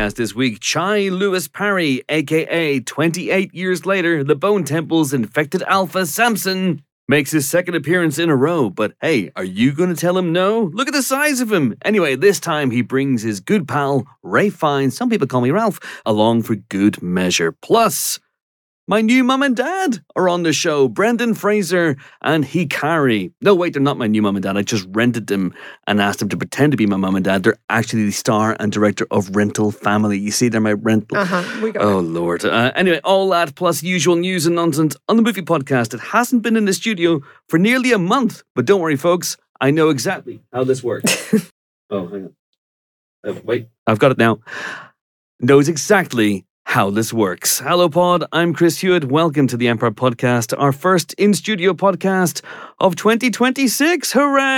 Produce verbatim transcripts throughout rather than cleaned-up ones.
podcast this week, Chai Lewis Parry, aka twenty-eight years later, the Bone Temple's infected alpha Samson, makes his second appearance in a row. But hey, are you going to tell him no? Look at the size of him. Anyway, this time he brings his good pal, Ray Fiennes, some people call me Ralph, along for good measure. Plus, my new mum and dad are on the show, Brendan Fraser and Hikari. No, wait, they're not my new mum and dad. I just rented them and asked them to pretend to be my mum and dad. They're actually the star and director of Rental Family. You see, they're my rental. Uh-huh, we got Oh, it. Lord. Uh, anyway, all that plus usual news and nonsense on the movie podcast. It hasn't been in the studio for nearly a month. But don't worry, folks. I know exactly how this works. Oh, hang on. Uh, wait, I've got it now. Knows exactly how this works. Hello, Pod. I'm Chris Hewitt. Welcome to the Empire Podcast, our first in-studio podcast of twenty twenty-six.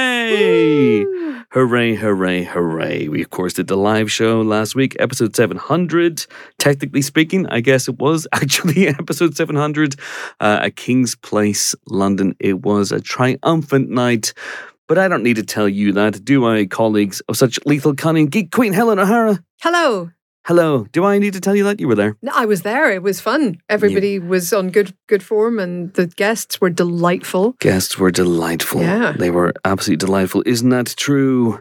Hooray! Woo! Hooray, hooray, hooray. We, of course, did the live show last week, episode seven hundred. Technically speaking, I guess it was actually episode seven hundred uh, at King's Place, London. It was a triumphant night. But I don't need to tell you that, do I, colleagues of such lethal cunning? Geek Queen Helen O'Hara. Hello. Hello. Do I need to tell you that? You were there. No, I was there. It was fun. Everybody yeah. was on good good form and the guests were delightful. Guests were delightful. Yeah. They were absolutely delightful. Isn't that true?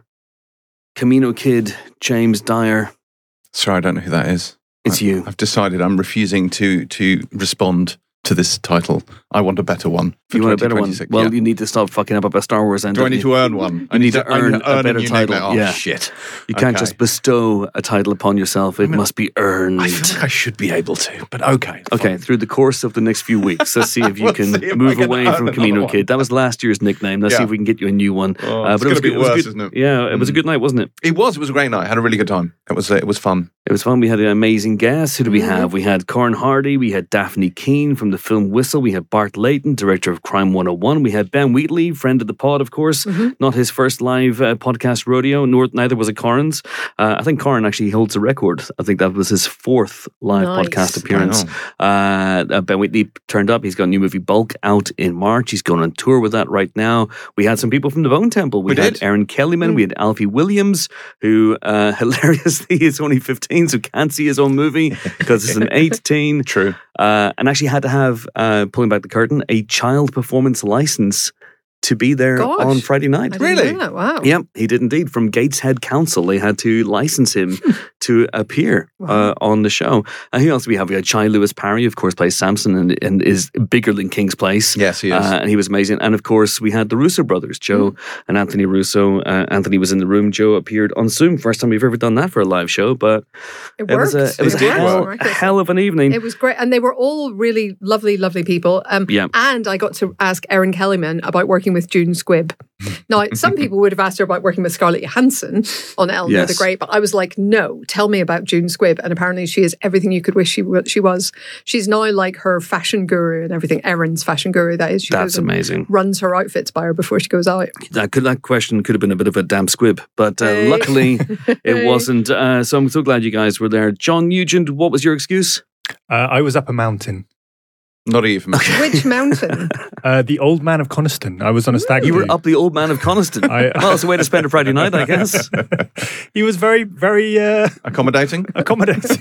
Camino Kid, James Dyer. Sorry, I don't know who that is. It's I, you. I've decided I'm refusing to to respond to this title. I want a better one. For you want a better one? Well, yeah. you need to stop fucking up about Star Wars. And do I need you? to earn one? You I need, need to, to earn, earn, a better a new title. Name. Oh, yeah. shit. You can't okay. just bestow a title upon yourself. It I mean, must be earned. I feel like I should be able to, but okay. Okay, fine. Through the course of the next few weeks, let's see if you we'll can if move can away from Camino Kid. That was last year's nickname. Let's yeah. see if we can get you a new one. Oh, uh, it's but it was going to be good. worse, it was good. isn't it? Yeah, it was mm. a good night, wasn't it? It was. It was a great night. I had a really good time. It was. Uh, it was fun. It was fun. We had an amazing guest. Who do we mm-hmm. have? We had Corin Hardy. We had Daphne Keane from the film Whistle. We had Bart Layton, director of Crime one oh one. We had Ben Wheatley, friend of the pod, of course. Mm-hmm. Not his first live uh, podcast rodeo, nor neither was it Corin's. Uh, I think Corin actually holds a record. I think that was his fourth live nice. podcast appearance. Uh, uh, Ben Wheatley turned up. He's got a new movie, Bulk, out in March. He's going on tour with that right now. We had some people from the Bone Temple. We, we had did. Erin Kellyman. Mm. We had Alfie Williams, who uh, hilariously is only fifteen, so can't see his own movie because it's an eighteen. True. Uh, and actually had to have, uh, pulling back the curtain, a child performance license to be there Gosh, on Friday night. I didn't Really? know that. Wow. Yeah, he did indeed. From Gateshead Council, they had to license him to appear Wow. uh, on the show. And who else do we have? We had Chai Lewis Parry, of course, plays Samson and, and is bigger than King's Place. Yes, he is. Uh, and he was amazing. And of course, we had the Russo brothers, Joe mm. and Anthony Russo. Uh, Anthony was in the room. Joe appeared on Zoom. First time we've ever done that for a live show, but it, it worked. was a, it was it a, hell, a hell of an evening. It was great. And they were all really lovely, lovely people. Um, yeah. And I got to ask Erin Kellyman about working with June Squibb. Now, some people would have asked her about working with Scarlett Johansson on Eleanor yes. the Great, but I was like, no, tell me about June Squibb. And apparently she is everything you could wish she, w- she was. She's now like her fashion guru and everything. Erin's fashion guru, that is. She That's amazing. Runs her outfits by her before she goes out. That could that question could have been a bit of a damn squib, but uh, hey. luckily it wasn't. Uh, so I'm so glad you guys were there. John Nugent, what was your excuse? Uh, I was up a mountain. Not even. Which mountain? Uh, the Old Man of Coniston. I was on a stag You do. were up the Old Man of Coniston. I, well, it's a way to spend a Friday night, I guess. He was very, very uh, accommodating. Accommodating.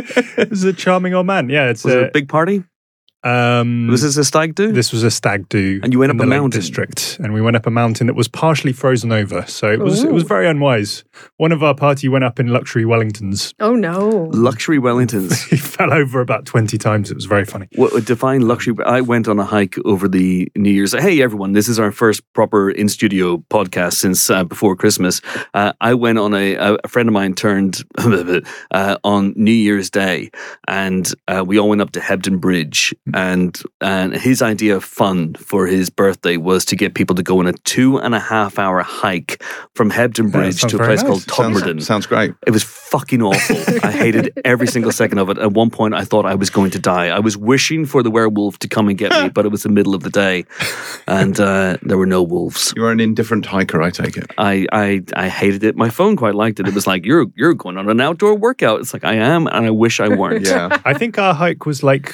It was a charming old man. Yeah, it's was a, it a big party. Um, was this a stag do? This was a stag do, and you went up in a the Lake mountain District, and we went up a mountain that was partially frozen over. So it was Ooh. it was very unwise. One of our party went up in luxury Wellingtons. Oh no! Luxury Wellingtons. He fell over about twenty times. It was very funny. What define luxury? I went on a hike over the New Year's. Hey everyone, this is our first proper in studio podcast since uh, before Christmas. Uh, I went on a a friend of mine turned uh, on New Year's Day, and uh, we all went up to Hebden Bridge and. And his idea of fun for his birthday was to get people to go on a two and a half hour hike from Hebden Bridge to a place nice. called Todmorden. Sounds, sounds great. It was fucking awful. I hated every single second of it. At one point, I thought I was going to die. I was wishing for the werewolf to come and get me, but it was the middle of the day, and uh, there were no wolves. You are an indifferent hiker, I take it. I, I I hated it. My phone quite liked it. It was like, you're you're going on an outdoor workout. It's like, I am, and I wish I weren't. Yeah. I think our hike was like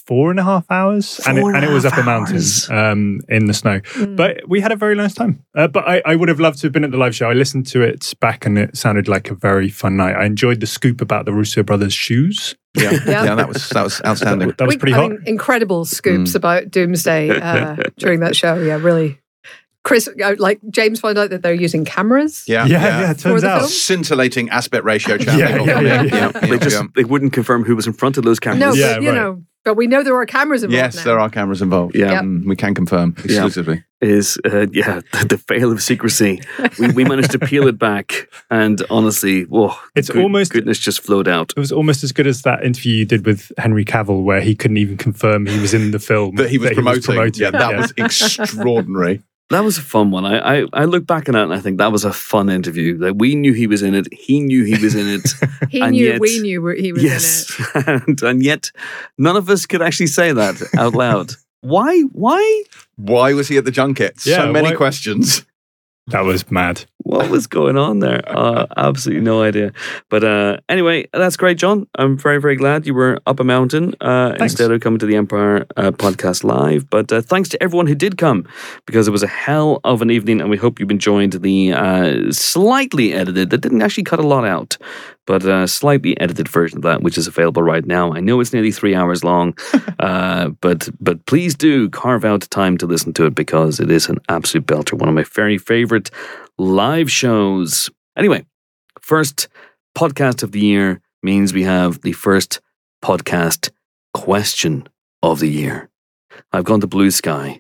four and a half hours, and it, Four and and it a was half up a mountain hours. um, in the snow. But we had a very nice time. Uh, but I, I would have loved to have been at the live show. I listened to it back, and it sounded like a very fun night. I enjoyed the scoop about the Russo brothers' shoes. Yeah, Yeah. yeah, that was that was outstanding. That was We- pretty I hot. mean, incredible scoops Mm. about Doomsday uh, during that show. Yeah, really. Chris, uh, like James found out that they're using cameras. Yeah, yeah, yeah, it For turns the out. film? Scintillating aspect ratio channel. Yeah, yeah, yeah, yeah. They just they wouldn't confirm who was in front of those cameras. No, Yeah, but you right. know, but we know there are cameras involved Yes, now. there are cameras involved. Yeah. Mm, we can confirm exclusively. is uh, yeah the, the veil of secrecy. we, we managed to peel it back, and honestly, whoa, It's good- almost- goodness just flowed out. It was almost as good as that interview you did with Henry Cavill, where he couldn't even confirm he was in the film That he was promoting. promoting. Yeah, that was extraordinary. That was a fun one. I, I I look back on it and I think that was a fun interview. Like we knew he was in it. He knew he was in it. He and knew yet- we knew we- he was yes, in it. and and yet none of us could actually say that out loud. Why? Why? Why was he at the junket? Yeah, so many why- questions. That was mad. What was going on there? Uh, absolutely no idea. But uh, anyway, that's great, John. I'm very, very glad you were up a mountain uh, Thanks. instead of coming to the Empire uh, podcast live. But uh, thanks to everyone who did come, because it was a hell of an evening, and we hope you've enjoyed the uh, slightly edited, that didn't actually cut a lot out, but uh, slightly edited version of that, which is available right now. I know it's nearly three hours long, uh, but but please do carve out time to listen to it, because it is an absolute belter. One of my very favorite live shows. Anyway, first podcast of the year means we have the first podcast question of the year. I've gone to Blue Sky.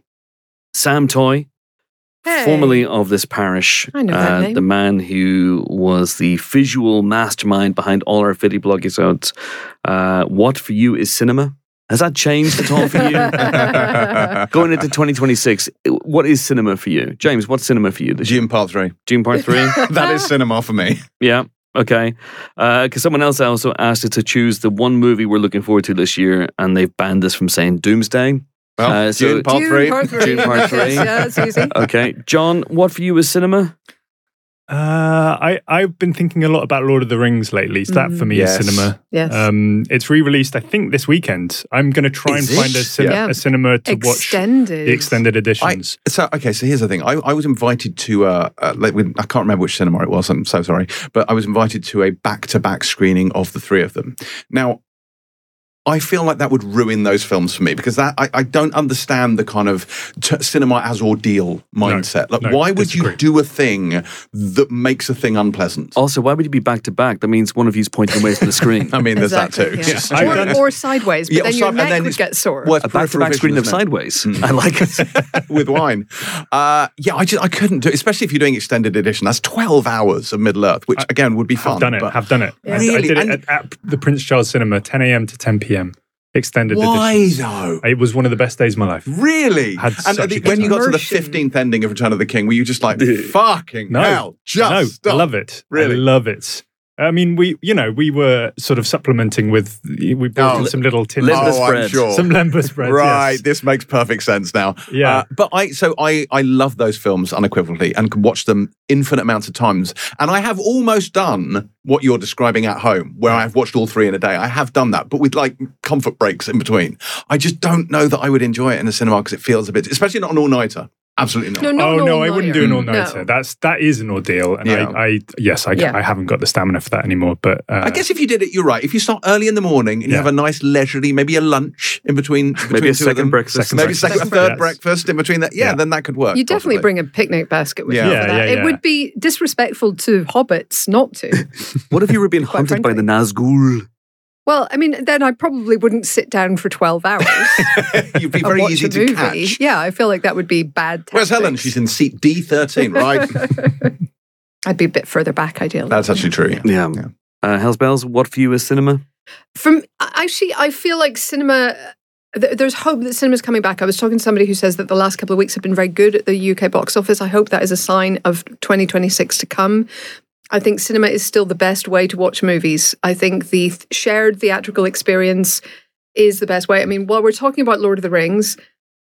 Sam Toy, Hey. formerly of this parish, I know that name. the man who was the visual mastermind behind all our Fitty blog episodes. Uh, what for you is cinema? Has that changed at all for you? Going into twenty twenty-six, what is cinema for you? James, what's cinema for you this year? June part three. June part three? That is cinema for me. Yeah. Okay. Because someone else also asked us to choose the one movie we're looking forward to this year, and they've banned us from saying Doomsday. Well, Uh, so- June part June three. part three. June part three. Yeah, it's easy. Okay. John, what for you is cinema? Uh, I, I've been thinking a lot about Lord of the Rings lately. So that for me Yes. is cinema. Yes. Um, it's re-released, I think, this weekend. I'm going to try Is and find it? a, cin- Yeah. a cinema to watch Extended. the extended I, editions. so okay, so here's the thing. I, I was invited to uh, uh like with, I can't remember which cinema it was. I'm so sorry, but I was invited to a back-to-back screening of the three of them. Now, I feel like that would ruin those films for me, because that I, I don't understand the kind of t- cinema as ordeal mindset. like, no, why would disagree. you do a thing that makes a thing unpleasant? Also, why would you be back to back? That means one of you's pointing away from the screen. I mean, there's Exactly, that too. yeah. Just- I've or, done- or sideways, but Yeah, then or your side- and neck then would it's- get sore. well, it's A back to peripheral back screening of vision, isn't it? Sideways. I like it. with wine. Uh, yeah, I just I couldn't do it, especially if you're doing extended edition. That's twelve hours of Middle Earth, which again would be fun. I've done it. but Have done it. I- I, Really? did it And- at, at the Prince Charles Cinema, ten a.m. to ten p.m. Extended why editions. though? It was one of the best days of my life. Really? Had and such at a the- good when you got to the Immersion. fifteenth ending of Return of the King, were you just like, fucking No, hell, just no, stop. I love it. Really? I love it. I mean, we, you know, we were sort of supplementing with, we brought Oh, in some little tins, Lembas Oh, I'm bread. sure. some lembas bread. Right, yes. this makes perfect sense now. Yeah. Uh, but I, so I, I love those films unequivocally and can watch them infinite amounts of times. And I have almost done what you're describing at home, where I've watched all three in a day. I have done that, but with like comfort breaks in between. I just don't know that I would enjoy it in the cinema, because it feels a bit, especially not an all-nighter. Absolutely not. No, no. Oh an no, I wouldn't do an all-nighter. all-nighter. No. That's that is an ordeal, and Yeah. I, I yes, I, Yeah. I haven't got the stamina for that anymore. But uh, I guess if you did it, you're right. If you start early in the morning and you Yeah. have a nice leisurely, maybe a lunch in between, between Maybe a two of second them, breakfast. maybe breakfast. second, a Second third breakfast. breakfast in between that. Yeah, Yeah. then that could work. You definitely possibly. bring a picnic basket with Yeah. you Yeah, for that. yeah, It yeah. would be disrespectful to hobbits not to. What if you were being Quite hunted by the frankly. Nazgul? Well, I mean, then I probably wouldn't sit down for twelve hours You'd be and very watch easy a to movie. catch. Yeah, I feel like that would be bad tactics. Where's Helen? She's in seat D thirteen, right? I'd be a bit further back, ideally. That's actually true. Yeah. Yeah. Yeah. Uh, Hell's Bells, what for you is cinema? From actually, I feel like cinema. th- There's hope that cinema's coming back. I was talking to somebody who says that the last couple of weeks have been very good at the U K box office. I hope that is a sign of twenty twenty-six to come. I think cinema is still the best way to watch movies. I think the th- shared theatrical experience is the best way. I mean, while we're talking about Lord of the Rings,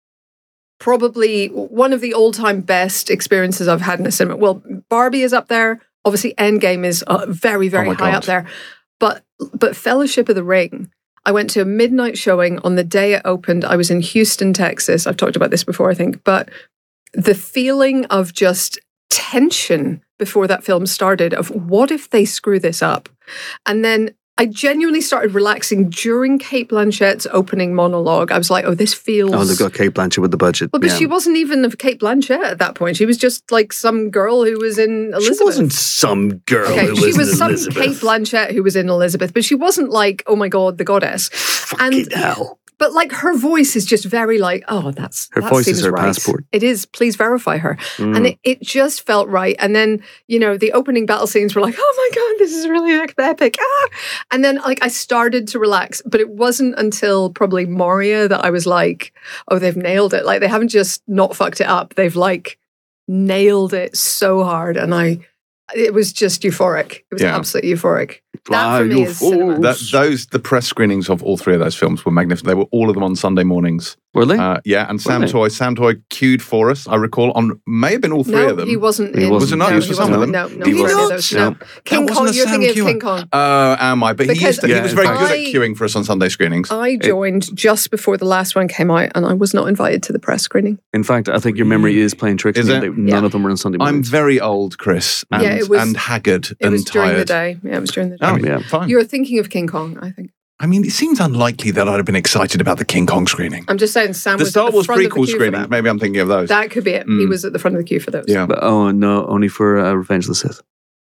probably one of the all-time best experiences I've had in a cinema. Well, Barbie is up there. Obviously, Endgame is uh, very, very Oh my high God. up there. But but Fellowship of the Ring, I went to a midnight showing on the day it opened. I was in Houston, Texas. I've talked about this before, I think. But the feeling of just tension before that film started of what if they screw this up? And then I genuinely started relaxing during Cate Blanchett's opening monologue. I was like, oh, this feels... Oh, they've got Cate Blanchett with the budget. Well, but yeah. she wasn't even of Cate Blanchett at that point. She was just like some girl who was in Elizabeth. She wasn't some girl okay, who she was, was in some Elizabeth. Cate Blanchett who was in Elizabeth, but she wasn't like, oh my God, the goddess. Fucking and, hell. But like her voice is just very like, oh, that's Her that voice seems is her right. passport. It is. Please verify her. Mm. And it, it just felt right. And then, you know, the opening battle scenes were like, oh my God, this is really epic. Ah! And then like I started to relax, but it wasn't until probably Moria that I was like, oh, they've nailed it. Like they haven't just not fucked it up. They've like nailed it so hard. And I, it was just euphoric. It was Yeah. absolutely euphoric. Fly That for me your is cinema. That, those the press screenings of all three of those films were magnificent. They were all of them on Sunday mornings. Were they? Uh, yeah, and Sam they? Toy, Sam Toy queued for us. I recall on may have been all three no, of them. he wasn't He in. wasn't. Was it not? No, He was he for some wasn't. of them? No, no, He he wasn't. wasn't. Those, No. no. King That wasn't Kong, a you're Sam thinking of Queuer. King Kong. Oh, am I? But he, Because used to, he Yeah, was in very fact- good at I- queuing for us on Sunday screenings. I joined just before the last one came out, and I was not invited to the press screening. In fact, I think your memory is playing tricks. Is on you. it? They- None Yeah. of them were on Sunday I'm mornings. very old, Chris, and, Yeah, it was- and haggard It and was during tired. the day. Yeah, it was during the day. Oh, Yeah. fine. You're thinking of King Kong, I think. I mean, it seems unlikely that I'd have been excited about the King Kong screening. I'm just saying, Sam The was Star at the Wars front of the prequel queue for screenings, that. maybe I'm thinking of those. That could be it. He Mm. was at the front of the queue for those. Yeah. But, oh, no, only for uh, Revenge of the Sith.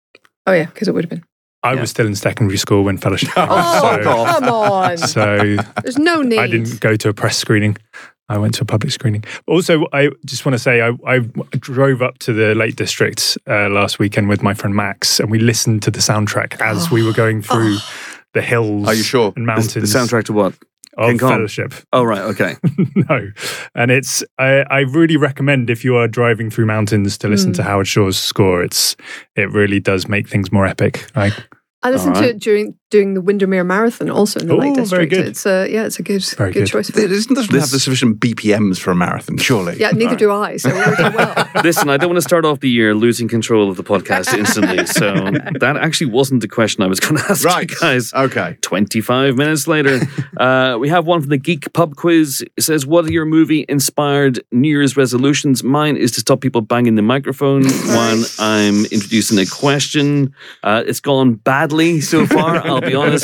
Oh yeah, because it would have been. I Yeah. was still in secondary school when Fellowship came Oh, out, so, come on. so There's no need. I didn't go to a press screening. I went to a public screening. Also, I just want to say I, I drove up to the Lake District uh, last weekend with my friend Max, and we listened to the soundtrack as we were going through the hills Are you sure? and The, mountains the soundtrack to what? of King Kong? Fellowship. Oh, right, okay. No. And it's, I, I really recommend if you are driving through mountains to listen Mm. to Howard Shore's score. It's, it really does make things more epic. I, I listened All to right. it during doing the Windermere Marathon, also in the Oh, Lake very District. good. It's a yeah, it's a good Very good good. choice. It For it. doesn't doesn't This- have the sufficient B P Ms for a marathon, surely. Yeah, neither do I. So we're doing well. Listen, I don't want to start off the year losing control of the podcast instantly. So that actually wasn't the question I was going to ask Right. you guys. Okay. twenty-five minutes later, uh, we have one from the Geek Pub Quiz. It says, what are your movie-inspired New Year's resolutions? Mine is to stop people banging the microphone when I'm introducing a question. Uh, it's gone badly so far, I'll be honest.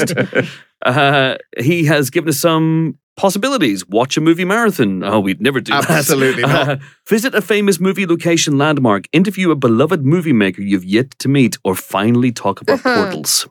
Uh, he has given us some possibilities. Watch a movie marathon. Oh, we'd never do that. Absolutely not. Uh, visit a famous movie location landmark. Interview a beloved movie maker you've yet to meet. Or finally talk about portals.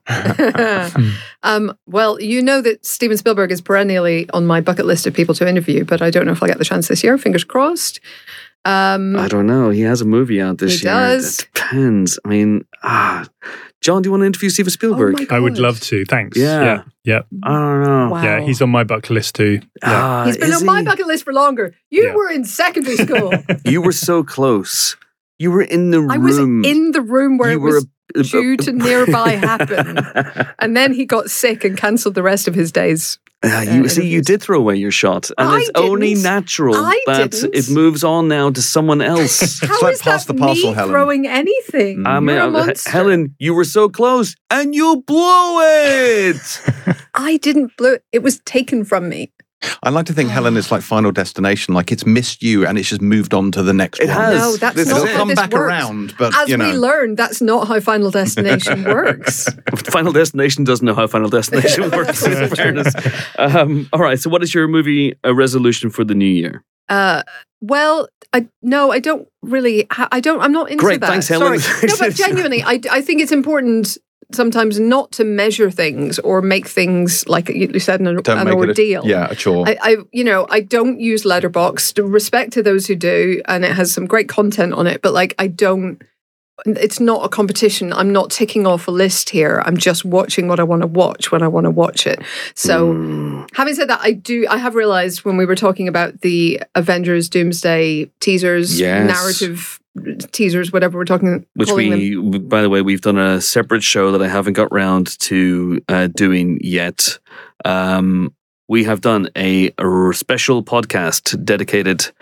um, well, you know that Steven Spielberg is perennially on my bucket list of people to interview, but I don't know if I'll get the chance this year. Fingers crossed. Um, I don't know. He has a movie out this He year. does. It depends. I mean, ah, John, do you want to interview Steven Spielberg? Oh my I would God. love to. Thanks. Yeah. Yeah. Yeah. I don't know. Wow. Yeah, he's on my bucket list too. Yeah. Ah, He's been is on my he? bucket list for longer. You Yeah. were in secondary school. You were so close. You were in the I was room. in the room where You it were was a- due to nearby happen. And then he got sick and cancelled the rest of his days. Ah, you uh, see, you interviews. did throw away your shot, and I it's only didn't. natural I that didn't. it moves on now to someone else. How like is pass that the parcel, me Helen. throwing anything? I mean, You're a uh, monster. Helen, you were so close, and you blew it. I didn't blow it. It was taken from me. I like to think Helen is like Final Destination, like it's missed you and it's just moved on to the next It one. has. No, that's This is not It'll it. how come this back works. around, but As you know. we learned, that's not how Final Destination works. Final Destination doesn't know how Final Destination works, in fairness. Um, all right, so what is your movie uh, resolution for the new year? Uh, well, I no, I don't really. ha- I don't. I'm not into Great, that. thanks, Helen. Sorry. No, but genuinely, I, I think it's important sometimes not to measure things or make things like you said an, Don't an make ordeal. it a, yeah, a chore. I, I, you know, I don't use Letterboxd. Respect to those who do, and it has some great content on it. But like, I don't. It's not a competition. I'm not ticking off a list here. I'm just watching what I want to watch when I want to watch it. So, Mm. having said that, I do. I have realized when we were talking about the Avengers Doomsday teasers, Yes. narrative teasers, whatever we're talking, Which calling them. we, by the way, we've done a separate show that I haven't got round to uh, doing yet. Um, we have done a, a special podcast dedicated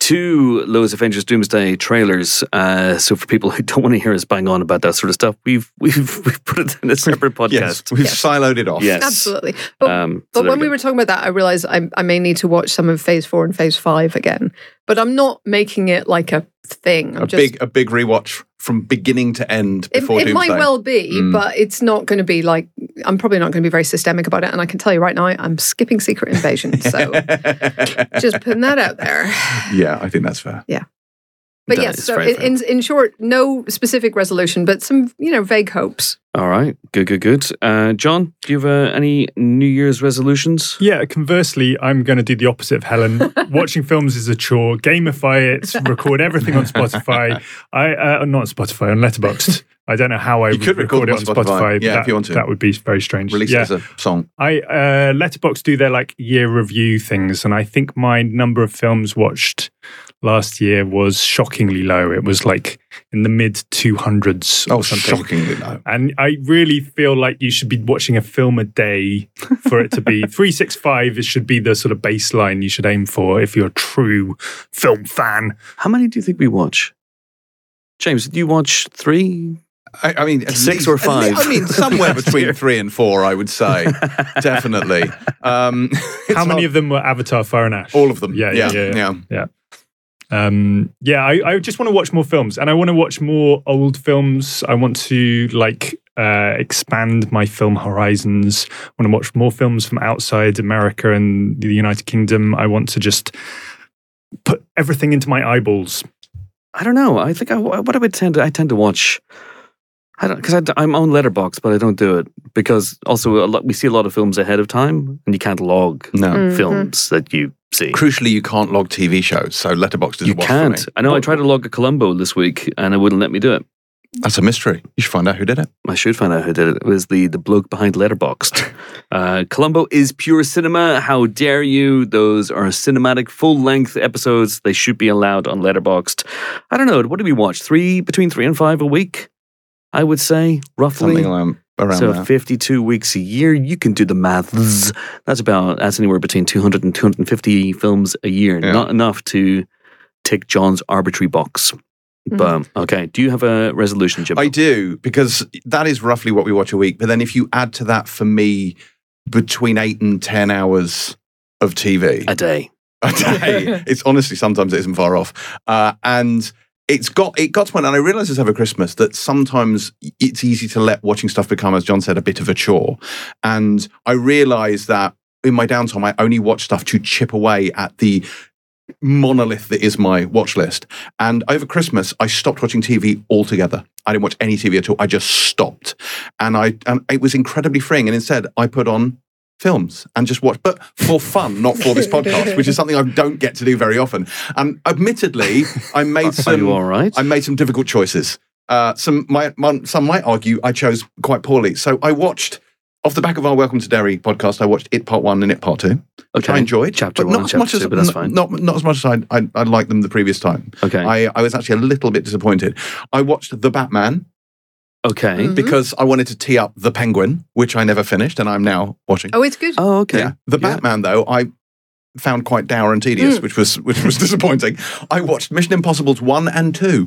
two Lowe's Avengers Doomsday trailers. Uh, so for people who don't want to hear us bang on about that sort of stuff, we've we've we've put it in a separate podcast. Yes, we've Yes. siloed it off. Yes. Absolutely. But, Um, but so there when we we go. were talking about that, I realized I, I may need to watch some of Phase Four and Phase Five again. But I'm not making it like a thing. I'm A just, big a big rewatch from beginning to end It, before it Doomsday. might well be, Mm. but it's not going to be like, I'm probably not going to be very systemic about it. And I can tell you right now, I'm skipping Secret Invasion. So just putting that out there. Yeah, I think that's fair. But That yes, is so very in, in, in short, no specific resolution, but some, you know, vague hopes. All right, good, good, good. Uh, John, do you have uh, any New Year's resolutions? Yeah, conversely, I'm going to do the opposite of Helen. Watching films is a chore. Gamify it, record everything on Spotify. I uh, not on Spotify, on Letterboxd. I don't know how I You would could record record it it on on Spotify. Spotify. Yeah, that, if you want to. That would be very strange. Release yeah. it as a song. I uh, Letterboxd do their like year review things, and I think my number of films watched last year was shockingly low. It was like in the mid two hundreds Oh, or something. shockingly low. And I really feel like you should be watching a film a day for it to be three sixty-five. It should be the sort of baseline you should aim for if you're a true film fan. How many do you think we watch? James, did you watch three? I, I mean, at Six least- or at five? le- I mean, somewhere between three and four, I would say. Definitely. Um, How many of them were Avatar: Fire and Ash? All of them. Yeah, yeah, yeah, yeah. yeah. Um, yeah, I, I just want to watch more films, and I want to watch more old films. I want to like uh, expand my film horizons. I want to watch more films from outside America and the United Kingdom. I want to just put everything into my eyeballs. I don't know. I think I, what I would tend to, I tend to watch. I don't because I'm on Letterboxd, but I don't do it because also a lot, we see a lot of films ahead of time, and you can't log No. Mhm. films that you see. Crucially, you can't log T V shows, so Letterboxd doesn't You work can't. for me. I know. I tried to log a Columbo this week, and it wouldn't let me do it. That's a mystery. You should find out who did it. I should find out who did it. It was the the bloke behind Letterboxd. uh, Columbo is pure cinema. How dare you? Those are cinematic, full length episodes. They should be allowed on Letterboxd. I don't know. What do we watch? Three between three and five a week. I would say roughly. Something around, around so there. fifty-two weeks a year. You can do the maths. That's about that's anywhere between two hundred and two hundred fifty films a year. Yeah. Not enough to tick John's arbitrary box. But okay, do you have a resolution, Jim? I do, because that is roughly what we watch a week. But then if you add to that, for me, between eight and ten hours of T V a day. a day, it's honestly, sometimes it isn't far off. Uh, and it's got it got to point, and I realised this over Christmas, that sometimes it's easy to let watching stuff become, as John said, a bit of a chore. And I realised that in my downtime, I only watch stuff to chip away at the monolith that is my watch list. And over Christmas, I stopped watching T V altogether. I didn't watch any T V at all. I just stopped. And I and it was incredibly freeing. And instead, I put on films and just watch, but for fun, not for this podcast, which is something I don't get to do very often. And admittedly, I made Are some you all right? I made some difficult choices. Uh, some my, my, some might argue I chose quite poorly. So I watched, off the back of our Welcome to Derry podcast, I watched It Part One and It Part Two, which Okay. I enjoyed. Chapter but one not and as chapter much as two, but that's not, fine. Not, not as much as I, I, I liked them the previous time. Okay. I, I was actually a little bit disappointed. I watched The Batman okay. Mhm. because I wanted to tee up The Penguin, which I never finished, and I'm now watching. Oh, it's good. Oh, okay. Yeah. The Yeah. Batman, though, I found quite dour and tedious, Mm. which was which was disappointing. I watched Mission Impossibles one and two.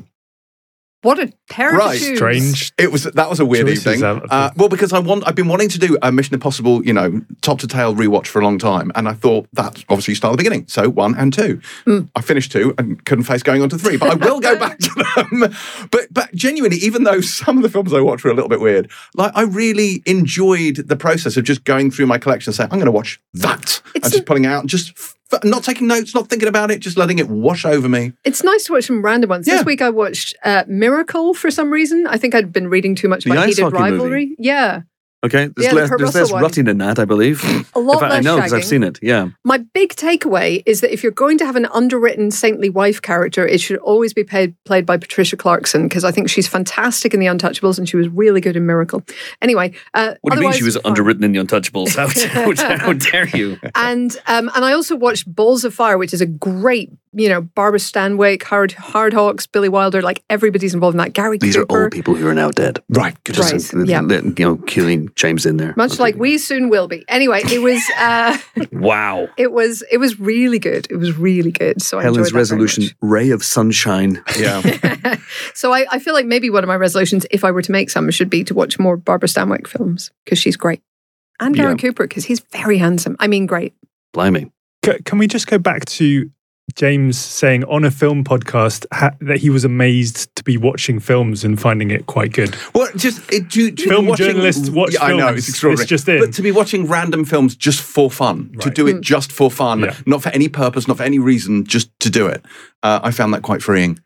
What a pair Right. of shoes. Strange. It was that was a weird Choices evening. out of Uh, well, because I want I've been wanting to do a Mission Impossible, you know, top to tail rewatch for a long time, and I thought that obviously start at the beginning. So one and two. Mm. I finished two and couldn't face going on to three, but I will go back to them. But but genuinely, even though some of the films I watched were a little bit weird, like I really enjoyed the process of just going through my collection and saying, I'm going to watch that, It's and just a- pulling it out and just. F- not taking notes, not thinking about it, just letting it wash over me. It's nice to watch some random ones. Yeah. This week I watched uh, Miracle for some reason. I think I'd been reading too much The about ice Heated hockey movie. Rivalry. Yeah. Okay. There's Yeah, the less, Kurt there's Russell less one. rutting in that, I believe. A lot In fact, I less know because I've shagging. seen it. Yeah. My big takeaway is that if you're going to have an underwritten saintly wife character, it should always be paid, played by Patricia Clarkson, because I think she's fantastic in The Untouchables and she was really good in Miracle. Anyway, uh, What do you mean otherwise, she was fine. underwritten in The Untouchables? How, how, how dare you? And um, and I also watched Balls of Fire, which is a great you know, Barbara Stanwyck, Howard Howard Hawks, Billy Wilder, like everybody's involved in that. Gary These Cooper. are old people who are now dead. Right. Good Right, to yeah. you know, killing James in there. Much Okay. like we soon will be. Anyway, it was uh, Wow. it was it was really good. It was really good. So I Helen's enjoyed that very resolution, much. ray of sunshine. Yeah. So I, I feel like maybe one of my resolutions, if I were to make some, should be to watch more Barbara Stanwyck films because she's great, and Gary Yeah. Cooper because he's very handsome. I mean, great. Blimey. C- Can we just go back to James saying on a film podcast ha- that he was amazed to be watching films and finding it quite good? Well, just it, to, to Film be watching, journalists watch yeah, I know films. it's extraordinary. It's just in. But to be watching random films just for fun, to Right. do it just for fun, Yeah. not for any purpose, not for any reason, just to do it. Uh, I found that quite freeing.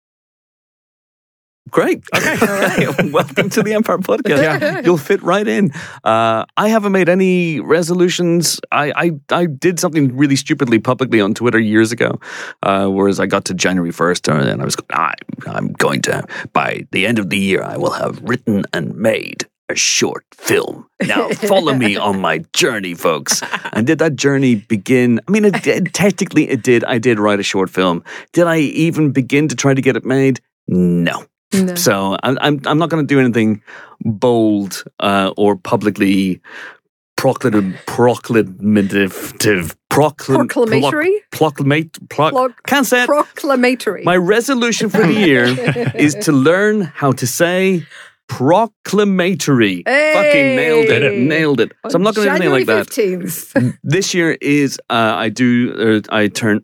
Great. Okay. All right. Welcome to the Empire Podcast. Yeah. You'll fit right in. Uh, I haven't made any resolutions. I, I, I did something really stupidly publicly on Twitter years ago, uh, whereas I got to January first and I was I, I'm going to, by the end of the year, I will have written and made a short film. Now follow me on my journey, folks. And did that journey begin? I mean, it did, technically it did. I did write a short film. Did I even begin to try to get it made? No. No. So I'm I'm I'm not going to do anything bold uh, or publicly proclamative, proclamative, proclam, Proclamatory? proclamate, proc, Proc- can't say it. Proclamatory. My resolution for the year is to learn how to say proclamatory. Hey! Fucking nailed it, Hey! nailed it. So I'm not going to do anything like that. fifteenth. This year is uh, I do uh, I turn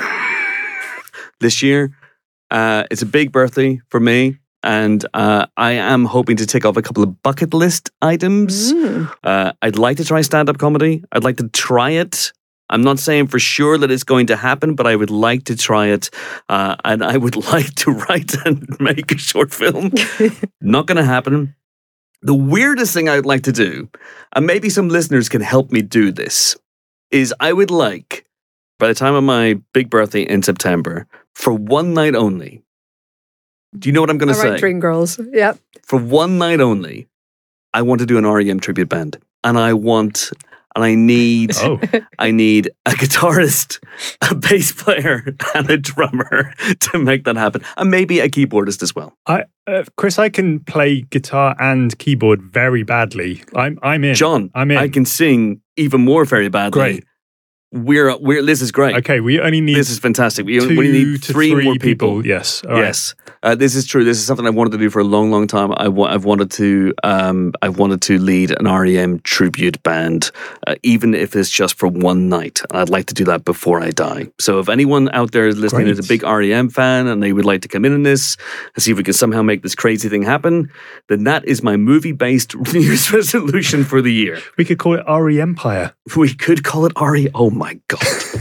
this year. Uh, it's a big birthday for me, and uh, I am hoping to tick off a couple of bucket list items. Mm. Uh, I'd like to try stand-up comedy. I'd like to try it. I'm not saying for sure that it's going to happen, but I would like to try it, uh, and I would like to write and make a short film. Not going to happen. The weirdest thing I'd like to do, and maybe some listeners can help me do this, is I would like, by the time of my big birthday in September, for one night only. Do you know what I'm going to All right, say? Dreamgirls. Yep. For one night only, I want to do an R E M tribute band, and I want, and I need, Oh, I need a guitarist, a bass player, and a drummer to make that happen, and maybe a keyboardist as well. I, uh, Chris, I can play guitar and keyboard very badly. I'm, I'm in. John, I'm in. I can sing even more very badly. Great. We're we're this is great. Okay, we only need This is fantastic. We, two we need to three, three more people. Yes. All right. Yes, uh, this is true. This is something I wanted to do for a long, long time. I wa- I've wanted to, um, I wanted to lead an R E M tribute band, uh, even if it's just for one night. And I'd like to do that before I die. So if anyone out there is listening Great. is a big R E M fan and they would like to come in on this and see if we can somehow make this crazy thing happen, then that is my movie-based New Year's resolution for the year. We could call it R E Empire. We could call it R E M. Oh my god.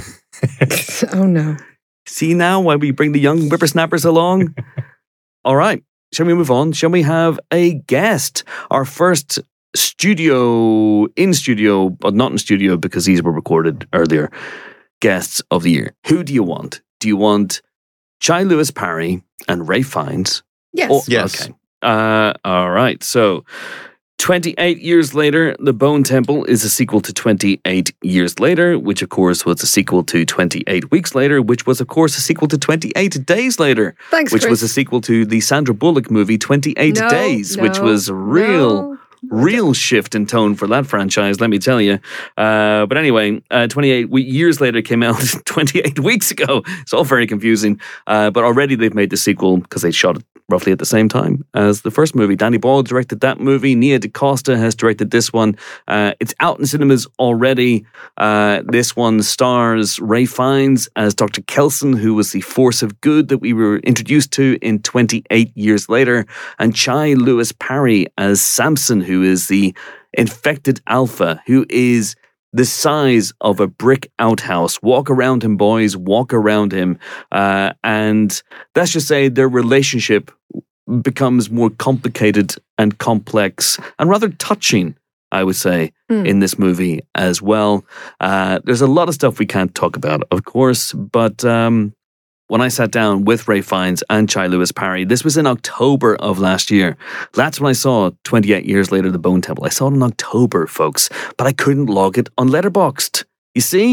Oh no. See now why we bring the young whippersnappers along? All right. Shall we move on? Shall we have a guest? Our first studio, in studio, but not in studio because these were recorded earlier, guests of the year. Who do you want? Do you want Chai Lewis Parry and Ray Fiennes? Yes. Or- Yes. Okay. Uh, all right. So twenty-eight years later, The Bone Temple is a sequel to twenty-eight years later, which of course was a sequel to twenty-eight weeks later, which was of course a sequel to twenty-eight days later, Thanks, which Chris. was a sequel to the Sandra Bullock movie twenty-eight No, days, which no, was a real... no. Real shift in tone for that franchise, let me tell you. Uh, but anyway, uh, twenty-eight we- years later came out twenty-eight weeks ago. It's all very confusing. Uh, but already they've made the sequel because they shot it roughly at the same time as the first movie. Danny Boyle directed that movie. Nia DaCosta has directed this one. Uh, it's out in cinemas already. Uh, this one stars Ray Fiennes as Doctor Kelson, who was the force of good that we were introduced to in twenty-eight years later, and Chai Lewis Parry as Samson, who is the infected alpha, who is the size of a brick outhouse. Walk around him, boys. Walk around him. Uh, and let's just say their relationship becomes more complicated and complex and rather touching, I would say, Hmm. in this movie as well. Uh, there's a lot of stuff we can't talk about, of course, but um, when I sat down with Ray Fiennes and Chai Lewis Parry, this was in October of last year. That's when I saw twenty-eight years later, The Bone Temple. I saw it in October, folks, but I couldn't log it on Letterboxd. You see?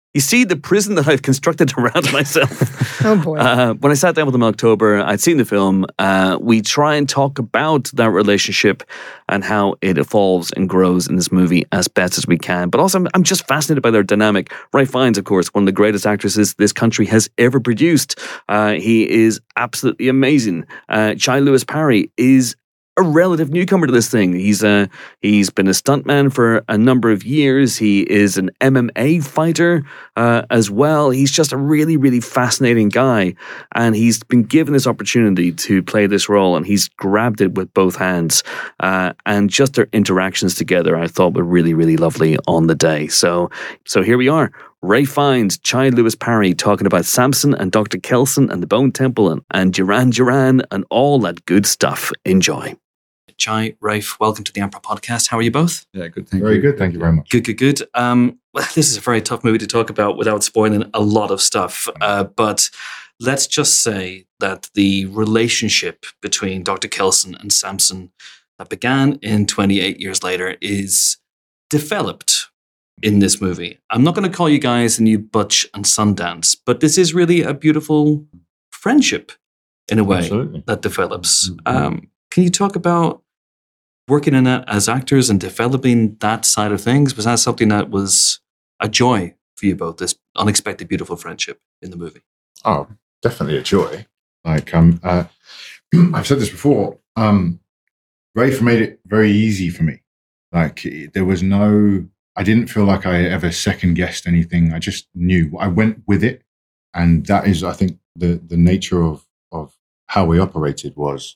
You see the prison that I've constructed around myself. Oh boy. Uh, when I sat down with him in October, I'd seen the film. Uh, we try and talk about that relationship and how it evolves and grows in this movie as best as we can. But also, I'm, I'm just fascinated by their dynamic. Ralph Fiennes, of course, one of the greatest actresses this country has ever produced. Uh, he is absolutely amazing. Uh, Chai Lewis Parry is a relative newcomer to this thing. He's uh, he's been a stuntman for a number of years. He is an M M A fighter uh, as well. He's just a really, really fascinating guy, and he's been given this opportunity to play this role, and he's grabbed it with both hands. Uh, and just their interactions together, I thought were really, really lovely on the day. So, so here we are. Ralph Fiennes, Chai Lewis Parry talking about Samson and Doctor Kelson and the Bone Temple and, and Duran Duran and all that good stuff. Enjoy. Chai, Ralph, welcome to the Emperor Podcast. How are you both? Yeah, good. Thank very you. good. Thank you very much. Good, good, good. Um, well, this is a very tough movie to talk about without spoiling a lot of stuff. Uh, but let's just say that the relationship between Doctor Kelson and Samson that began in twenty-eight years later is developed in this movie. I'm not going to call you guys the new Butch and Sundance, but this is really a beautiful friendship in a way Absolutely. that develops. Um, can you talk about working in that as actors and developing that side of things? Was that something that was a joy for you both, this unexpected, beautiful friendship in the movie? Oh, definitely a joy. Like, um, uh, I've said this before, um, Rafe made it very easy for me. Like, there was no, I didn't feel like I ever second guessed anything. I just knew. I went with it. And that is, I think, the, the nature of, of how we operated was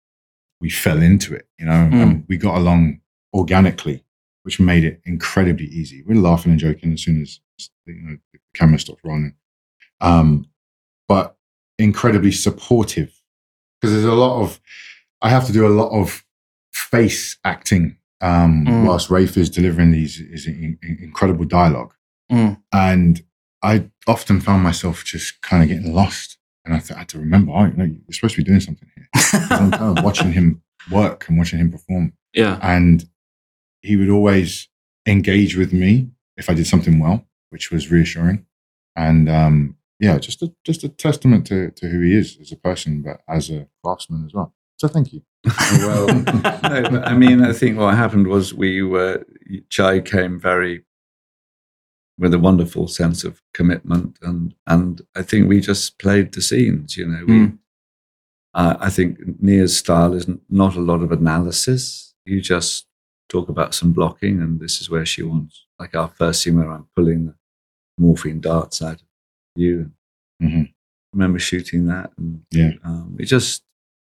we fell into it, you know, mm. and we got along organically, which made it incredibly easy. We were laughing and joking as soon as you know, the camera stopped rolling. Um, but incredibly supportive, because there's a lot of, I have to do a lot of face acting um, mm. whilst Rafe is delivering these is in, in, incredible dialogue. Mm. And I often found myself just kind of getting lost. And I, th- I had to remember, oh, you know, you're supposed to be doing something here. I'm kind of watching him work and watching him perform. Yeah. And he would always engage with me if I did something well, which was reassuring. And um, yeah, just a, just a testament to, to who he is as a person, but as a craftsman as well. So thank you. Well, no, I mean, I think what happened was we were, Chai came very, with a wonderful sense of commitment. And, and I think we just played the scenes, you know. We, mm. uh, I think Nia's style is not a lot of analysis. You just talk about some blocking and this is where she wants. Like our first scene where I'm pulling the morphine darts out of you. Mm-hmm. I remember shooting that. And yeah. um, it just,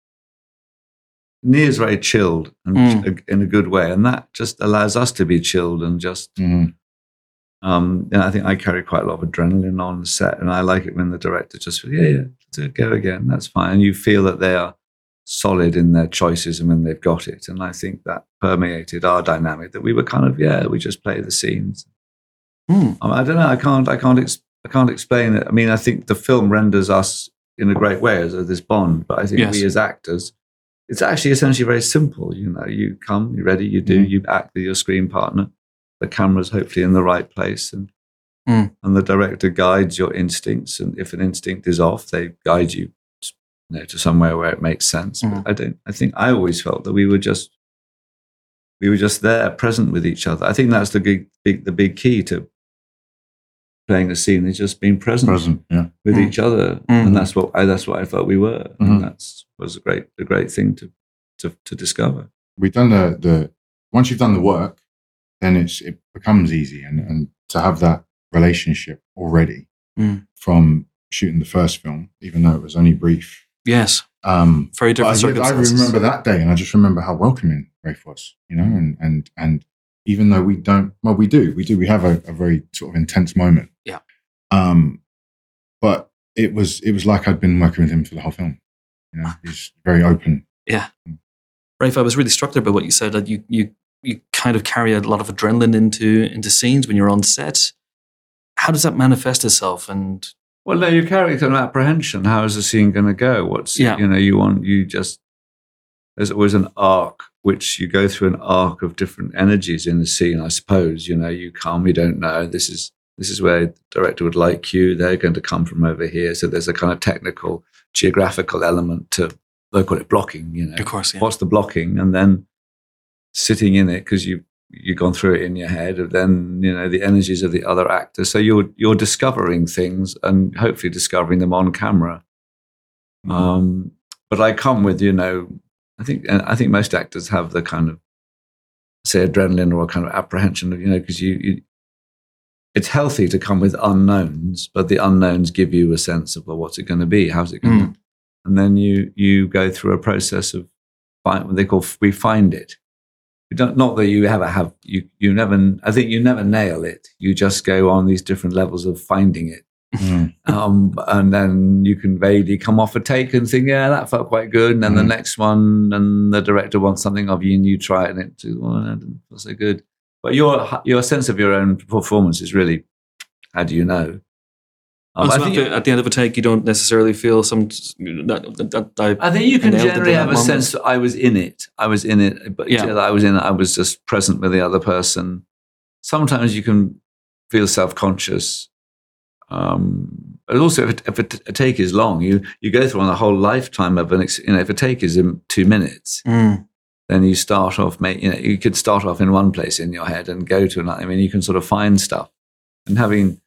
Nia's very chilled and mm. in a good way. And that just allows us to be chilled and just... Mm-hmm. Um, and I think I carry quite a lot of adrenaline on set, and I like it when the director just says, yeah, yeah, go again, that's fine. And you feel that they are solid in their choices and when they've got it. And I think that permeated our dynamic, that we were kind of, yeah, we just play the scenes. Mm. I, mean, I don't know, I can't, I can't, ex- I can't explain it. I mean, I think the film renders us in a great way as this bond, but I think yes. we as actors, it's actually essentially very simple. You know, you come, you're ready, you do, mm. you act with your screen partner. The camera's hopefully in the right place, and mm. and the director guides your instincts. And if an instinct is off, they guide you, you know, to somewhere where it makes sense. Mm. But I don't. I think I always felt that we were just we were just there, present with each other. I think that's the big, big the big key to playing a scene is just being present, present yeah. with mm. each other, mm. and that's what I that's what I felt we were, mm-hmm. and that's was a great a great thing to to to discover. We've done the the once you've done the work. Then it's it becomes easy, and, and to have that relationship already mm. from shooting the first film, even though it was only brief. Yes, um, very different I, circumstances. I remember that day, and I just remember how welcoming Rafe was, you know, and and and even though we don't, well, we do, we do, we have a, a very sort of intense moment. Yeah. Um, but it was it was like I'd been working with him for the whole film. You know, he's very open. Yeah. Rafe, I was really struck there by what you said, that you you. you kind of carry a lot of adrenaline into into scenes when you're on set. How does that manifest itself? And well, no, you're carrying some apprehension. How is the scene going to go? What's yeah. you know, you want you just there's always an arc which you go through an arc of different energies in the scene. I suppose you know you come, you don't know. This is This is where the director would like you. They're going to come from over here. So there's a kind of technical, geographical element to, they call it blocking, you know. Of course, yeah. What's the blocking? And then sitting in it, because you, you've gone through it in your head, and then, you know, the energies of the other actors. So you're, you're discovering things and hopefully discovering them on camera. Mm-hmm. Um, but I come with, you know, I think, I think most actors have the kind of, say, adrenaline or a kind of apprehension of, you know, because you, you, it's healthy to come with unknowns, but the unknowns give you a sense of, well, what's it going to be? How's it going mm. to? And then you you go through a process of find, what they call we find it. You don't, not that you ever have you you never. I think you never nail it. You just go on these different levels of finding it, mm. um, and then you can vaguely come off a take and think, yeah, that felt quite good. And then mm. the next one, and the director wants something of you, and you try it, and it, well, that didn't feel so good. But your your sense of your own performance is really, how do you know? Um, so I think after, at the end of a take, you don't necessarily feel some. That, that, that I think you can nailed it generally in that have a moment. sense that I was in it. I was in it, but Yeah. yeah, I was in it. I was just present with the other person. Sometimes you can feel self-conscious. Um, but also, if, it, if a, a take is long, you you go through on a whole lifetime of an. ex- You know, if a take is in two minutes. Mm. Then you start off, mate. You know, you could start off in one place in your head and go to another. I mean, you can sort of find stuff. And having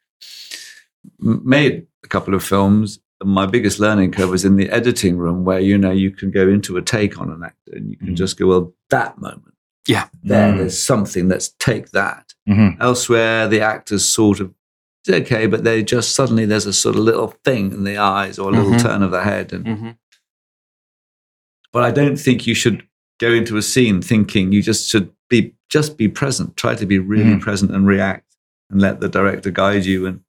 m- made a couple of films, my biggest learning curve was in the editing room, where you know you can go into a take on an actor and you can Mm. just go, well, that moment, Yeah. there, Mm. there's something. Let's take that. Mm-hmm. Elsewhere, the actors sort of it's okay, but they just suddenly there's a sort of little thing in the eyes or a little Mhm. turn of the head, and Mm-hmm. but I don't think you should go into a scene thinking you just should be just be present. Try to be really Mhm. present and react, and let the director guide you. And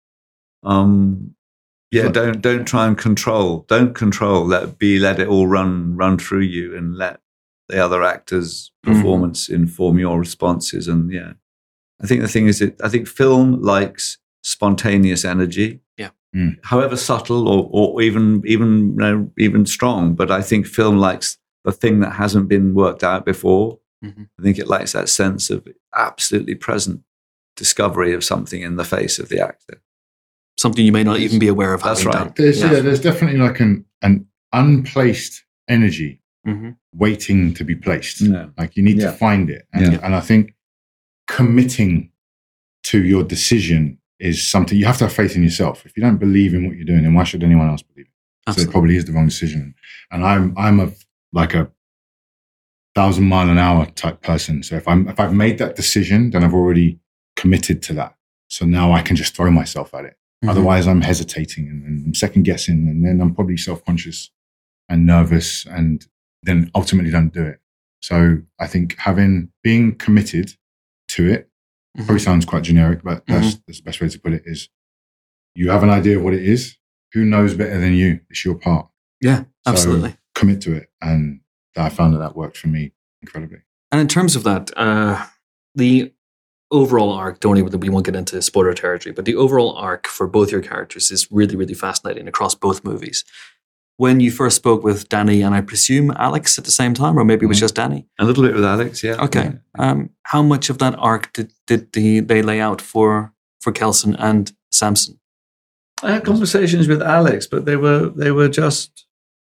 um, yeah, So- don't don't try and control. Don't control. Let be let it all run run through you, and let the other actor's Mhm. performance inform your responses. And yeah, I think the thing is, that I think film likes spontaneous energy. Yeah. Mm. However subtle or or even even you know, even strong, but I think film likes the thing that hasn't been worked out before. Mhm. I think it likes that sense of absolutely present discovery of something in the face of the actor. Something you may not even be aware of That's having right. done. There's, Yeah. yeah. there's definitely like an, an unplaced energy Mhm. waiting to be placed. Yeah. Like you need Yeah. to find it. And, Yeah. and I think committing to your decision is something you have to have faith in yourself. If you don't believe in what you're doing, then why should anyone else believe it? So Absolutely. it probably is the wrong decision. And I'm I'm a like a thousand mile an hour type person. So if I'm if I've made that decision, then I've already committed to that. So now I can just throw myself at it. Mhm. Otherwise, I'm hesitating and, and I'm second guessing, and then I'm probably self conscious and nervous, and then ultimately don't do it. So I think having being committed to it Mhm. probably sounds quite generic, but that's, that's the best way to put it. Is you have an idea of what it is. Who knows better than you? It's your part. Yeah, So absolutely. commit to it, and I found that that worked for me incredibly. And in terms of that, uh, the overall arc, don't even, we won't get into spoiler territory, but the overall arc for both your characters is really, really fascinating across both movies. When you first spoke with Danny and I presume Alex at the same time, or maybe it was Mhm. just Danny. A little bit with Alex, yeah. Okay. Um, how much of that arc did, did the, they lay out for, for Kelson and Samson? I had conversations with Alex, but they were they were just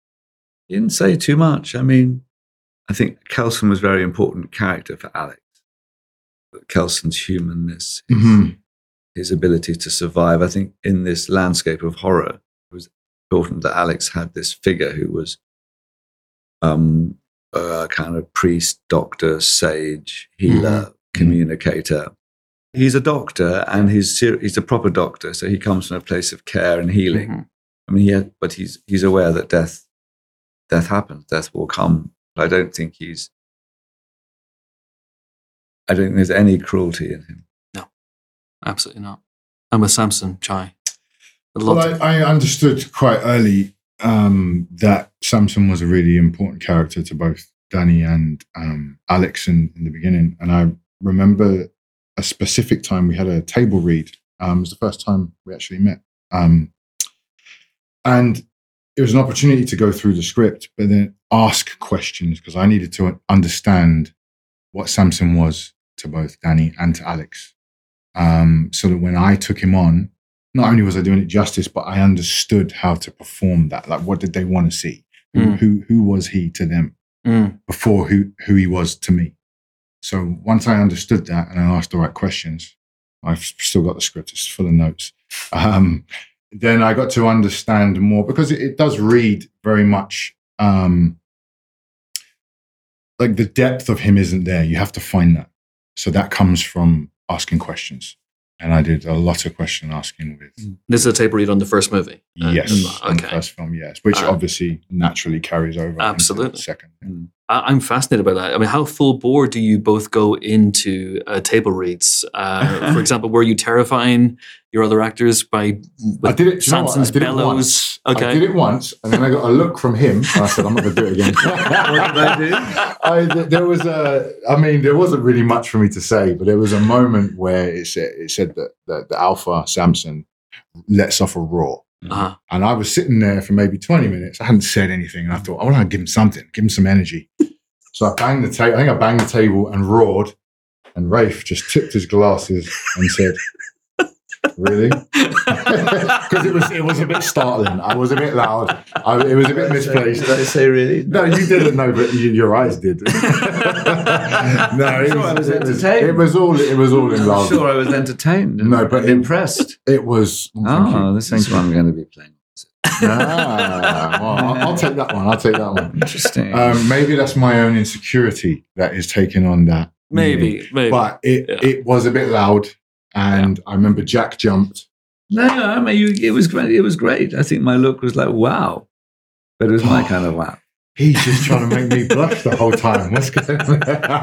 he didn't say too much. I mean, I think Kelson was a very important character for Alex. Kelson's humanness, his, Mhm. his ability to survive. I think in this landscape of horror, it was important that Alex had this figure who was um, a kind of priest, doctor, sage, healer, communicator. He's a doctor, and he's ser- he's a proper doctor, so he comes from a place of care and healing. Mhm. I mean, yeah, but he's he's aware that death death happens, death will come. But I don't think he's. I don't think there's any cruelty in him. Absolutely not. And with Samson, Chai. I'd love Well, to- I, I understood quite early um, that Samson was a really important character to both Danny and um, Alex in, in the beginning. And I remember a specific time we had a table read. Um, it was the first time we actually met. Um, and it was an opportunity to go through the script, but then ask questions, because I needed to understand what Samson was to both Danny and to Alex. um, so that when I took him on, not only was I doing it justice, but I understood how to perform that. Like, what did they want to see? Mm. Who, who who was he to them Mm. before who who he was to me? So once I understood that and I asked the right questions, I've still got the script; it's full of notes. Um, then I got to understand more, because it, it does read very much um, like the depth of him isn't there. You have to find that. So that comes from asking questions. And I did a lot of question asking with. This is a tape read on the first movie. Uh, Yes, mm, on the okay. first film, yes, which Uh, obviously naturally carries over. into Absolutely. the second. I- I'm fascinated by that. I mean, how full bore do you both go into uh, table reads? Uh, for example, were you terrifying your other actors by I did it. do you know what? I Samson's did it bellows? once. Okay. I did it once, and then I got a look from him. And I said, "I'm not going to do it again." What did I do? I, th- there was a. I mean, there wasn't really much for me to say, but there was a moment where it said, it said that, that the Alpha Samson lets off a roar. Uh-huh. And I was sitting there for maybe twenty minutes. I hadn't said anything. And I thought, I want to give him something, give him some energy. So I banged the table. I think I banged the table and roared. And Rafe just tipped his glasses and said, "Really?" Because it was it was a bit startling. I was a bit loud. I, it was a bit misplaced. Did I say really? No, you didn't know, but you, your eyes did. no, it sure was, I was it was entertained. It was all. It was all in I'm love. sure I was entertained and No, but it- impressed. It was. Oh, thank Oh, you. this ain't what I'm going to be playing. Ah, well, I'll, I'll take that one. I'll take that one. Interesting. Um, maybe that's my own insecurity that is taking on that. meaning. Maybe, maybe. But it Yeah. it was a bit loud, and I remember Jack jumped. no, no, I mean, you, it was great. It was great. I think my look was like, wow. But it was my kind of wow. He's just trying to make me blush the whole time. What's going on?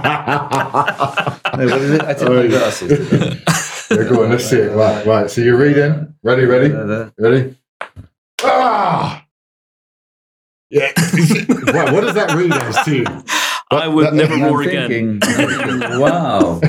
No, what is it? I took my glasses. Yeah, go on, let's see it. Right, right. So you're reading. Ready, ready, ready. Ah! Yeah. Wow, what does that read as to you? I would That- never I'm roar again. thinking, I'm thinking, wow.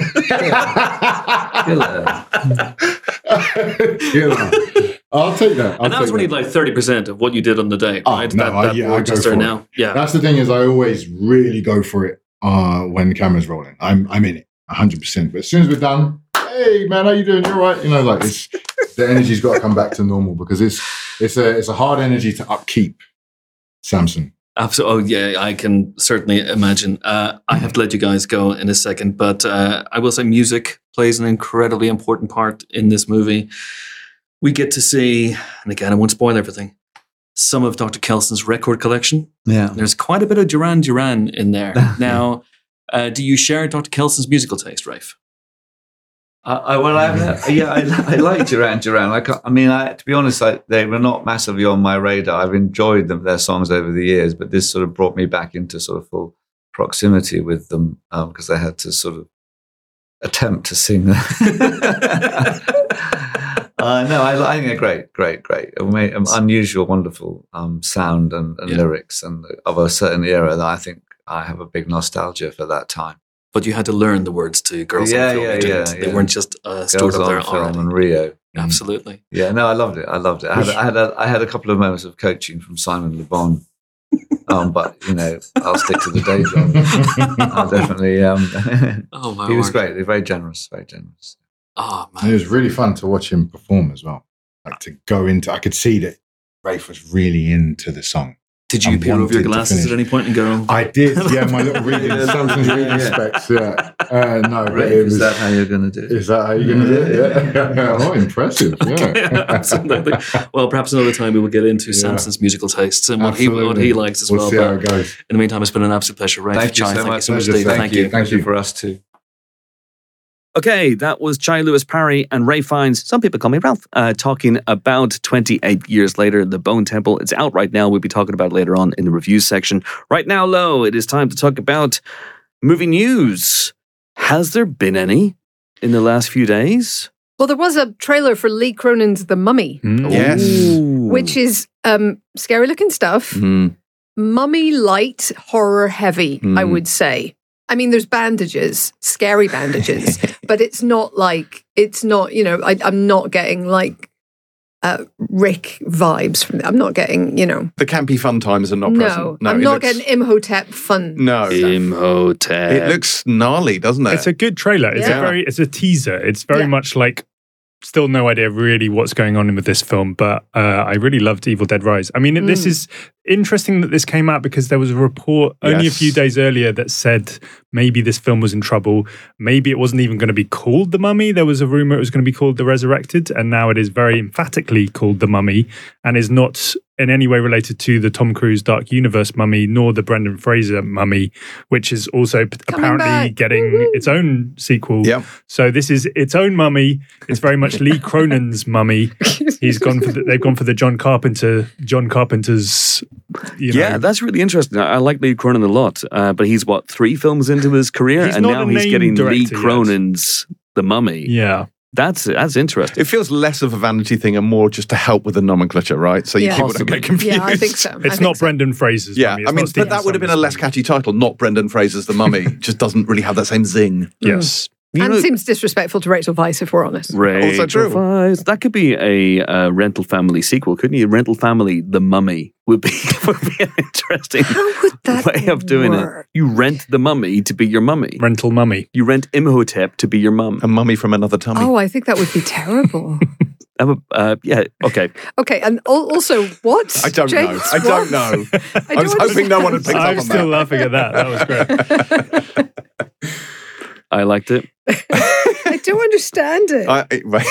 Killer. Killer. I'll take that. I'll And that was take only that. like thirty percent of what you did on the day, Oh, right? no, that I- that yeah, roar I go just there for it. now. Yeah. That's the thing, is I always really go for it uh, when the camera's rolling. I'm I'm in it one hundred percent. But as soon as we're done, hey man, how you doing? You're right. You know, like it's the energy's got to come back to normal, because it's it's a it's a hard energy to upkeep. Samson. Absolutely. Oh, yeah, I can certainly imagine. Uh, I have to let you guys go in a second, but uh, I will say music plays an incredibly important part in this movie. We get to see, and again, I won't spoil everything, some of Doctor Kelson's record collection. Yeah. There's quite a bit of Duran Duran in there. Now, uh, do you share Doctor Kelson's musical taste, Rafe? I, I, well, I, yeah, I, I like Duran Duran. I, can't- I mean, I, to be honest, I, they were not massively on my radar. I've enjoyed them, their songs over the years, but this sort of brought me back into sort of full proximity with them, because I had to sort of attempt to sing them. uh, no, I, I think they're great, great, great. Ama- um, Unusual, wonderful um, sound and, and Yeah. lyrics, and of a certain era that I think I have a big nostalgia for that time. But you had to learn the words to Girls Yeah, on Film. yeah, you didn't. yeah, They yeah. weren't just uh, stored Girls up there on Film already. and Rio. Absolutely. Yeah, no, I loved it. I loved it. I had, I had, a, I had a couple of moments of coaching from Simon Le Bon, um, but you know, I'll stick to the day job. I'll definitely. Um, Oh, my he was word. great. They're very generous. Very generous. Oh, And it man. was really fun to watch him perform as well. Like to go into, I could see that Rafe was really into the song. Did you I peer over your wanted to glasses at finish. any point and go, I did, yeah, my little reading, Yeah, Samson's yeah, reading yeah. specs, yeah. Uh, no, but Right? it Is was, that how you're going to do it? is that how you're going to do it? Yeah. Oh, impressive, yeah. Absolutely. Well, perhaps another time we will get into Yeah. Samson's musical tastes and what he what Absolutely. he likes as We'll well. see how But it goes. in the meantime, it's been an absolute pleasure, Rafe. Thank you Chai, so thank much. you so much, Pleasure. Steve. Thank Thank you. you. Thank you for us too. Okay, that was Chai Lewis Parry and Ray Fiennes. Some people call me Ralph. Uh, talking about twenty-eight years later, The Bone Temple. It's out right now. We'll be talking about it later on in the reviews section. Right now, Lo, it is time to talk about movie news. Has there been any in the last few days? Well, there was a trailer for Lee Cronin's The Mummy, Mm. Yes. Ooh. which is um, scary looking stuff. Mm. Mummy light, horror heavy, I Mm. would say. I mean, there's bandages, scary bandages, but it's not like, it's not, you know, I, I'm not getting like uh, Rick vibes from it. I'm not getting, you know. The campy fun times are not No, present. I'm it not looks- getting Imhotep fun. No. Imhotep. It looks gnarly, doesn't it? It's a good trailer. It's Yeah. a very, it's a teaser. It's very Yeah. much like, still no idea really what's going on with this film, but uh, I really loved Evil Dead Rise. I mean, Mm. this is interesting that this came out because there was a report only Yes. a few days earlier that said maybe this film was in trouble. Maybe it wasn't even going to be called The Mummy. There was a rumor it was going to be called The Resurrected, and now it is very emphatically called The Mummy and is not in any way related to the Tom Cruise Dark Universe Mummy nor the Brendan Fraser Mummy, which is also p- Coming apparently back. getting Woo-hoo. its own sequel. Yep. So this is its own Mummy. It's very much Lee Cronin's Mummy. He's gone for the, they've gone for the John Carpenter John Carpenter's. You know, Yeah, that's really interesting. I, I like Lee Cronin a lot, uh, but he's what three films into his career, He's and not now a he's named getting Lee director yet. Cronin's The Mummy. yeah. That's that's interesting. It feels less of a vanity thing and more just to help with the nomenclature, right? So you Yeah. people don't get confused. Yeah, I think so. I It's think not so. Brendan Fraser's Yeah, Mummy. I It's mean, not but Stephen that would have been a Sommers' less Mummy. catchy title. Not Brendan Fraser's The Mummy. Just doesn't really have that same zing. Yes. You and know- it seems disrespectful to Rachel Weisz, if we're honest. Rachel true. Weisz. That could be a uh, Rental Family sequel, couldn't you? Rental Family, The Mummy would be, would be an interesting How would that way of doing work? it. You rent the mummy to be your mummy. Rental Mummy. You rent Imhotep to be your mum. A mummy from another tummy. Oh, I think that would be terrible. Have a- uh, yeah, okay. Okay, and al- also, what? I don't James, know. I don't what? know. I, I was don't hoping no one would pick up I'm on still that. laughing at that. That was great. I liked it. I don't understand it. I, it- right.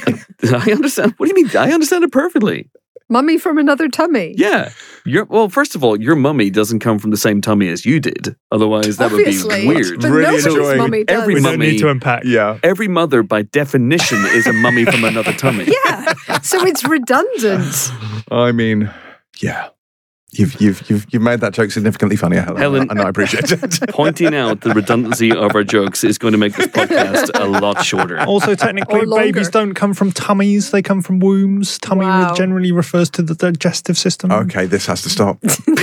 I understand. What do you mean? I understand it perfectly. Mummy from another tummy. Yeah. Your, well, first of all, your mummy doesn't come from the same tummy as you did. Otherwise, that Obviously. would be weird. But Really nobody's enjoying mummy does. every We don't Mummy. need to unpack. Yeah. Every mother, by definition, is a mummy from another tummy. Yeah, so it's redundant. I mean, yeah. You've you've you've you've made that joke significantly funnier, Helen. Helen- and I appreciate it. Pointing out the redundancy of our jokes is going to make this podcast a lot shorter. Also, technically, Or longer. babies don't come from tummies; they come from wombs. Tummy Wow. generally refers to the digestive system. Okay, this has to stop.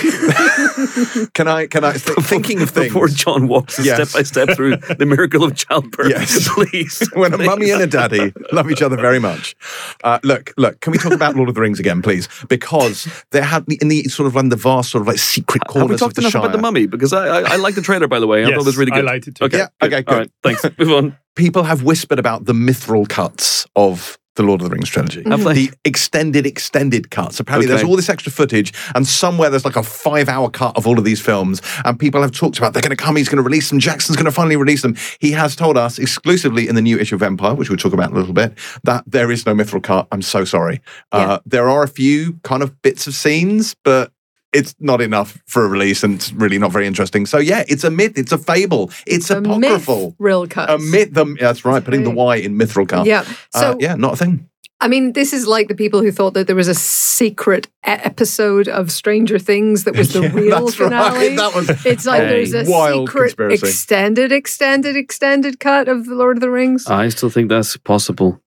can I? Can I? Th- thinking of things. Before John walks us Yes. step by step through the miracle of childbirth, Yes. please. when a please. mummy and a daddy love each other very much. Uh, look, look. Can we talk about Lord of the Rings again, please? Because there had in the sort of like the vast sort of like secret Have we corners of talked the enough Shire. about the mummy? Because I, I, I like the trailer, by the way. I Yes, thought it was really I good. liked it too. Okay, Yeah, okay, good. All right, thanks. Move on. People have whispered about the mithril cuts of the Lord of the Rings trilogy. Have they? The extended, extended cuts. Apparently, Okay. there's all this extra footage, and somewhere there's like a five-hour cut of all of these films, and people have talked about they're going to come, he's going to release them, Jackson's going to finally release them. He has told us exclusively in the new issue of Empire, which we'll talk about in a little bit, that there is no mithril cut. I'm so sorry. Uh, there are a few kind of bits of scenes, but it's not enough for a release, and it's really not very interesting. So yeah, it's a myth, it's a fable, it's A apocryphal. Real cuts. A myth, the, that's right, putting the Y in mithril cut. Yeah. So, Uh, yeah, not a thing. I mean, this is like the people who thought that there was a secret e- episode of Stranger Things that was the Yeah, real that's finale. right. That was It's like Hey. there's a Wild secret conspiracy. extended, extended, extended cut of The Lord of the Rings. I still think that's possible.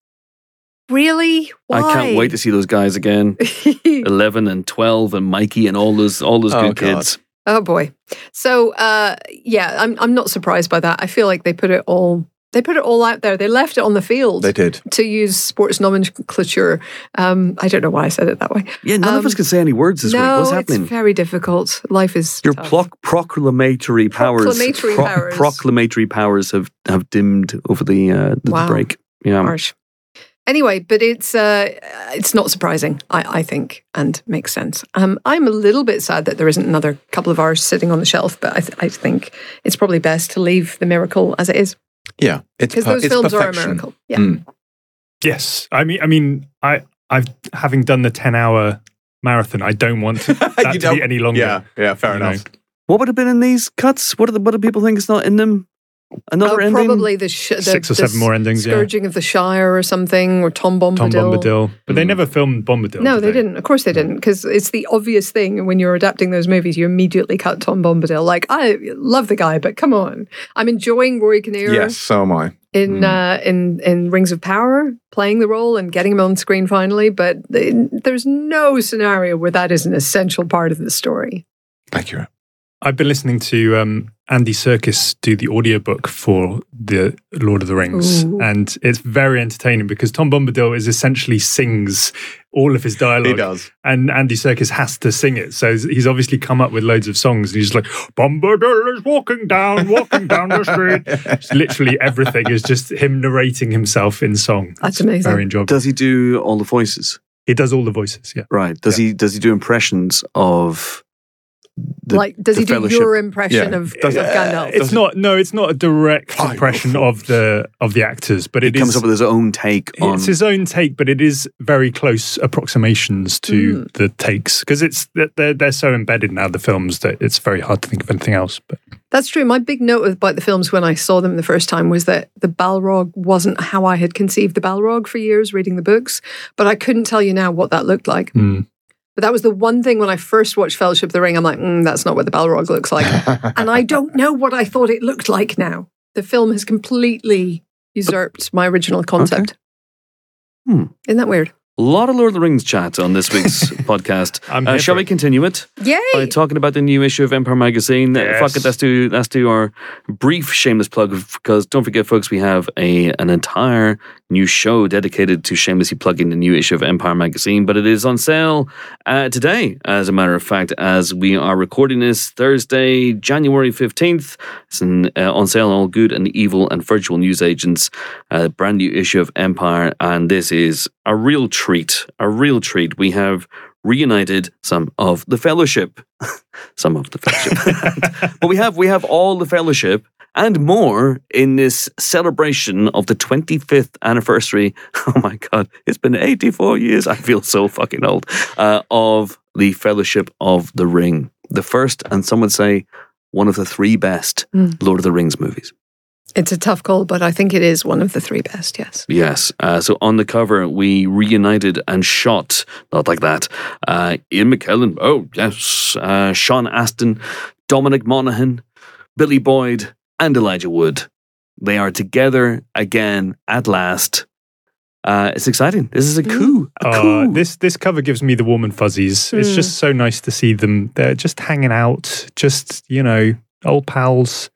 Really? Why? I can't wait to see those guys again. eleven and twelve and Mikey and all those all those Oh, good God. kids. Oh boy. So uh, yeah, I'm I'm not surprised by that. I feel like they put it all they put it all out there. They left it on the field They did. to use sports nomenclature. Um, I don't know why I said it that way. Yeah, none of Um, us can say any words this no, week. What's happening? it's very difficult. Life is Your tough. ploc- proclamatory powers, Proclamatory powers. proclamatory powers have, have dimmed over the uh, the Wow. break. Yeah, harsh. Anyway, but it's uh, it's not surprising, I, I think, and makes sense. Um, I'm a little bit sad that there isn't another couple of hours sitting on the shelf, but I, th- I think it's probably best to leave the miracle as it is Yeah, it's because per- those it's films are a perfection. miracle. Yeah. Mm. Yes, I mean, I mean, I, I've having done the ten-hour marathon. I don't want that You to don't- be any longer. Yeah, yeah, fair you know. enough. what would have been in these cuts? What do the, what do people think is not in them? Another Oh, ending? probably the, sh- the Six or the seven more endings, yeah. Scourging of the Shire or something, or Tom Bombadil. Tom Bombadil, but they Mm. never filmed Bombadil. No, did they didn't. Of course they didn't, because it's the obvious thing when you're adapting those movies. You immediately cut Tom Bombadil. Like, I love the guy, but come on, I'm enjoying Rory Kinnear. Yes, so am I. in Mm. uh, in in Rings of Power, playing the role and getting him on screen finally. But th- there's no scenario where that is an essential part of the story. Accurate. I've been listening to um, Andy Serkis do the audiobook for the Lord of the Rings, Ooh. and it's very entertaining because Tom Bombadil is essentially sings all of his dialogue. He does. And Andy Serkis has to sing it. So he's obviously come up with loads of songs. And he's like, Bombadil is walking down, walking down the street. It's literally everything is just him narrating himself in song. That's It's amazing. Very enjoyable. Does he do all the voices? He does all the voices, yeah. Right. Does he Does he do impressions of the, like, does the he do Fellowship? your impression Yeah. of, Does- of Gandalf? It's not, no, it's not a direct I impression will- of the of the actors, but He it comes is. up with his own take on. It's his own take, but it is very close approximations to Mm. the takes because it's they're they're so embedded now the films that it's very hard to think of anything else. But That's true. My big note about the films when I saw them the first time was that the Balrog wasn't how I had conceived the Balrog for years reading the books, but I couldn't tell you now what that looked like. mm, But that was the one thing when I first watched Fellowship of the Ring, I'm like, mm, that's not what the Balrog looks like. And I don't know what I thought it looked like now. The film has completely usurped my original concept. Hmm. Isn't that weird? A lot of Lord of the Rings chat on this week's podcast. I'm Uh, here shall for we it. continue it Yay! by talking about the new issue of Empire Magazine? Uh, Yes. Fuck it, let's do let's do our brief shameless plug because don't forget, folks, we have a an entire new show dedicated to shamelessly plugging the new issue of Empire Magazine, but it is on sale uh, today, as a matter of fact, as we are recording this Thursday, January fifteenth. It's in, uh, on sale on all good and evil and virtual news agents. A brand new issue of Empire, and this is a real treat. A real treat. We have reunited some of the Fellowship, some of the Fellowship, but we have we have all the Fellowship and more in this celebration of the twenty-fifth anniversary. Oh my God, it's been eighty-four years. I feel so fucking old. Uh, of the Fellowship of the Ring, the first, and some would say one of the three best Mm. Lord of the Rings movies. It's a tough call, but I think it is one of the three best, yes. Yes. Uh, so on the cover, we reunited and shot, not like that, uh, Ian McKellen, oh, yes, uh, Sean Astin, Dominic Monaghan, Billy Boyd, and Elijah Wood. They are together again at last. Uh, it's exciting. This is a coup. A Uh, coup. this this cover gives me the warm and fuzzies. It's Mm. just so nice to see them. They're just hanging out, just you know, old pals.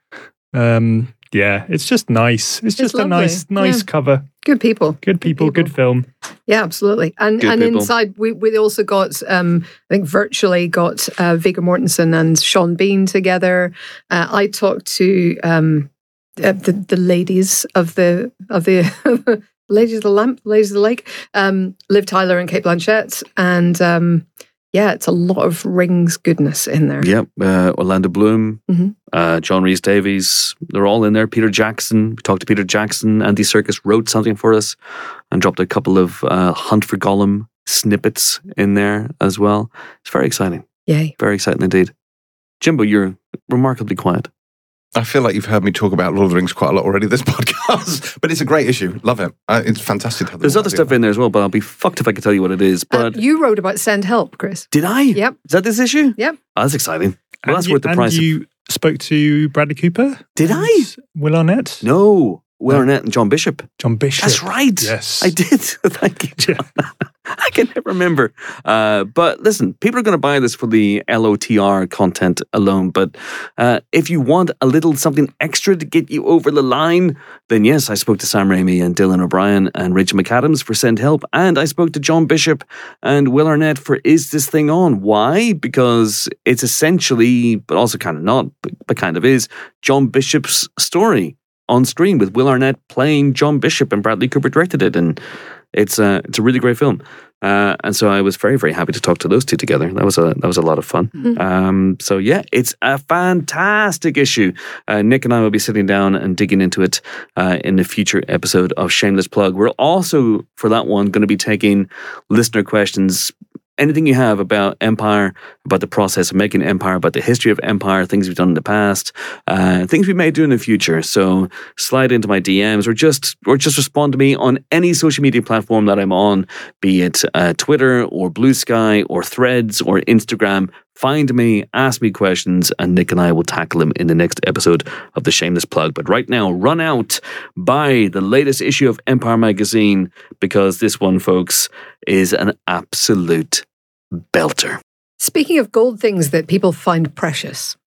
Um, yeah, it's just nice. It's just a lovely. nice, nice Yeah. cover. Good people. Good people, people. good film. Yeah, absolutely. And Good and people. inside, we, we also got, um, I think, virtually got uh, Viggo Mortensen and Sean Bean together. Uh, I talked to um, uh, the the ladies of the of the ladies of the lamp, ladies of the lake, um, Liv Tyler and Kate Blanchett, and um, yeah, it's a lot of Rings goodness in there. Yep. Uh, Orlando Bloom, Mhm. uh, John Rhys Davies, they're all in there. Peter Jackson, we talked to Peter Jackson. Andy Serkis wrote something for us and dropped a couple of uh, Hunt for Gollum snippets in there as well. It's very exciting. Yay! Very exciting indeed. Jimbo, you're remarkably quiet. I feel like you've heard me talk about Lord of the Rings quite a lot already this podcast, but it's a great issue. Love it. Uh, it's fantastic to have them There's all other together. stuff in there as well, but I'll be fucked if I could tell you what it is. Uh, But you wrote about Send Help, Chris. did I? Yep. Is that this issue? Yep. Oh, that's exciting. Well, And that's you, worth the and price. of- you spoke to Bradley Cooper. Did I? and Will Arnett. No. Will Arnett and John Bishop. John Bishop. That's right. Yes. I did. Thank you, John. I can never remember. Uh, but listen, people are going to buy this for the L O T R content alone. But uh, if you want a little something extra to get you over the line, then yes, I spoke to Sam Raimi and Dylan O'Brien and Rachel McAdams for Send Help. And I spoke to John Bishop and Will Arnett for Is This Thing On? Why? Because it's essentially, but also kind of not, but, but kind of is, John Bishop's story on screen with Will Arnett playing John Bishop, and Bradley Cooper directed it, and it's a it's a really great film. Uh, and so I was very very happy to talk to those two together. That was a that was a lot of fun. Mhm. Um, so yeah, it's a fantastic issue. Uh, Nick and I will be sitting down and digging into it uh, in a future episode of Shameless Plug. We're also for that one going to be taking listener questions. Anything you have about Empire, about the process of making Empire, about the history of Empire, things we've done in the past, uh, things we may do in the future. So slide into my D Ms or just or just respond to me on any social media platform that I'm on, be it uh, Twitter or Blue Sky or Threads or Instagram. Find me, ask me questions, and Nick and I will tackle them in the next episode of the Shameless Plug. But right now, run out, buy the latest issue of Empire Magazine, because this one, folks, is an absolute belter. Speaking of gold things that people find precious,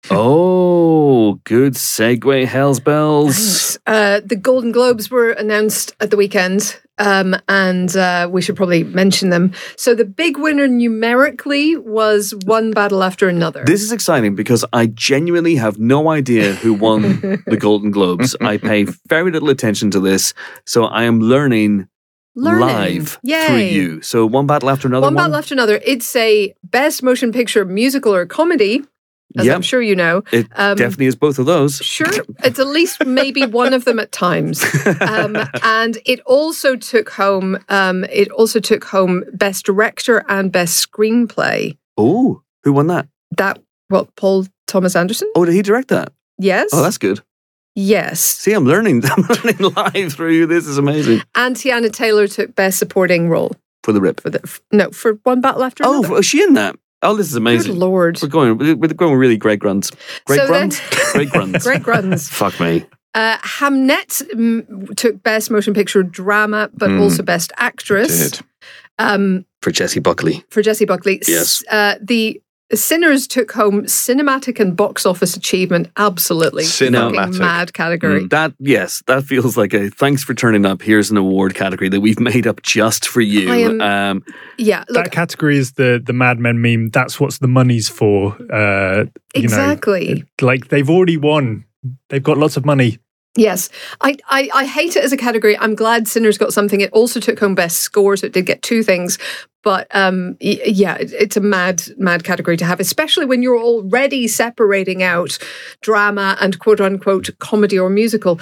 Oh, good segue, Hells Bells. Thanks. Uh, the Golden Globes were announced at the weekend, um, and uh, we should probably mention them. So the big winner numerically was One Battle After Another. This is exciting because I genuinely have no idea who won the Golden Globes. I pay very little attention to this, so I am learning, Learning. live Yay. through you. So One Battle After Another. One Battle After Another. It's a Best Motion Picture Musical or Comedy, as Yep. I'm sure you know. It Um, definitely is both of those. Sure, it's at least maybe one of them at times, um, and it also took home. Um, it also took home Best Director and Best Screenplay. Oh, who won that? That what Paul Thomas Anderson? Oh, did he direct that? Yes. Oh, that's good. yes. See, I'm learning. I'm learning live through you. This is amazing. And Tiana Taylor took Best Supporting Role For the rip. for the f- no for One Battle After Oh, Another. was she in that? Oh, this is Good amazing. Lord. We're going. We're going really great gruns. Great So then- gruns. Great gruns. Great gruns. Fuck me. Uh, Hamnet mm, took Best Motion Picture Drama, but Mm. also Best Actress. Did. Um, For Jessie Buckley. for Jessie Buckley. Yes. S- Uh, the Sinners took home cinematic and box office achievement. Absolutely. Cinematic. Fucking mad category. That yes, that feels like a thanks for turning up. Here's an award category that we've made up just for you. I am- um, Yeah. Look, that category is the the Mad Men meme. That's what the money's for. Uh, you exactly. know, like they've already won. They've got lots of money. Yes. I, I, I hate it as a category. I'm glad Sinners got something. It also took home best score, so it did get two things. But um, y- yeah, it, it's a mad, mad category to have, especially when you're already separating out drama and quote unquote comedy or musical.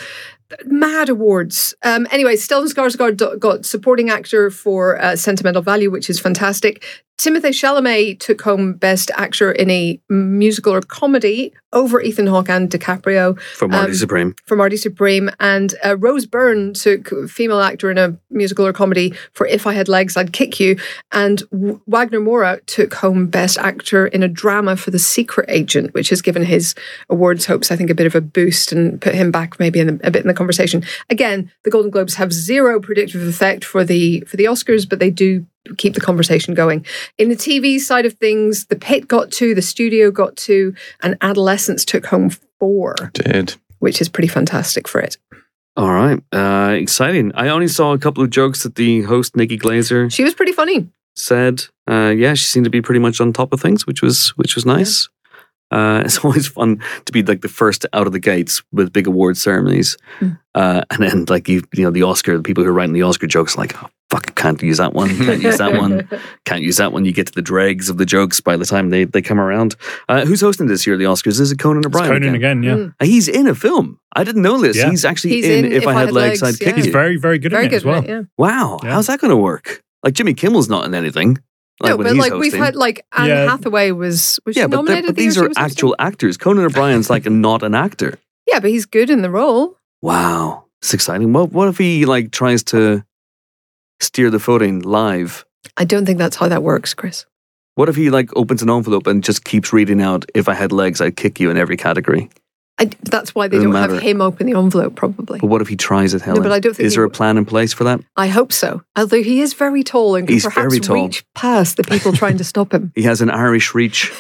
Mad awards. Um, anyway, Stellan Skarsgård got supporting actor for uh, Sentimental Value, which is fantastic. Timothée Chalamet took home Best Actor in a Musical or Comedy over Ethan Hawke and DiCaprio for Marty Um, Supreme. for Marty Supreme. And uh, Rose Byrne took Female Actor in a Musical or Comedy for If I Had Legs, I'd Kick You. And w- Wagner Moura took home Best Actor in a Drama for The Secret Agent, which has given his awards hopes, I think, a bit of a boost and put him back maybe in the, a bit in the conversation. Again, the Golden Globes have zero predictive effect for the for the Oscars, but they do keep the conversation going. In the T V side of things, The Pit got two, The Studio got two, and Adolescence took home four, Did. which is pretty fantastic for it. All right, uh, exciting. I only saw a couple of jokes that the host Nikki Glazer She was pretty funny. said. Uh, yeah, she seemed to be pretty much on top of things, which was which was nice. Uh, it's always fun to be like the first out of the gates with big award ceremonies, Mm. uh, and then like you, you know, the Oscar, the people who are writing the Oscar jokes, are like, oh, fuck, can't use that one, can't use that one, can't use that one. You get to the dregs of the jokes by the time they, they come around. Uh, who's hosting this year? The Oscars? Is it Conan It's O'Brien? Conan again? again, yeah. Mm. Uh, He's in a film. I didn't know this. Yeah. He's actually He's in, in If, I Had Legs, I'd yeah. Kick He's You. very, very good Very in it good as well. at it, yeah. Wow, Yeah. how's that going to work? Like Jimmy Kimmel's not in anything. Like no, when but he's like hosting. we've had like Anne Yeah. Hathaway was was yeah, she but, they're- nominated? but the year these she are was hosting? actual actors. Conan O'Brien's like not an actor. Yeah, but he's good in the role. Wow, it's exciting. What what if he like tries to steer the footing live? I don't think that's how that works, Chris. What if he like opens an envelope and just keeps reading out, "If I had legs, I'd kick you" in every category? I, that's why they Doesn't don't have matter. him open the envelope, probably. But what if he tries it, Helen? but I don't think Is he there a w- plan in place for that? I hope so. Although he is very tall and can He's perhaps very tall. reach past the people trying to stop him. He has an Irish reach.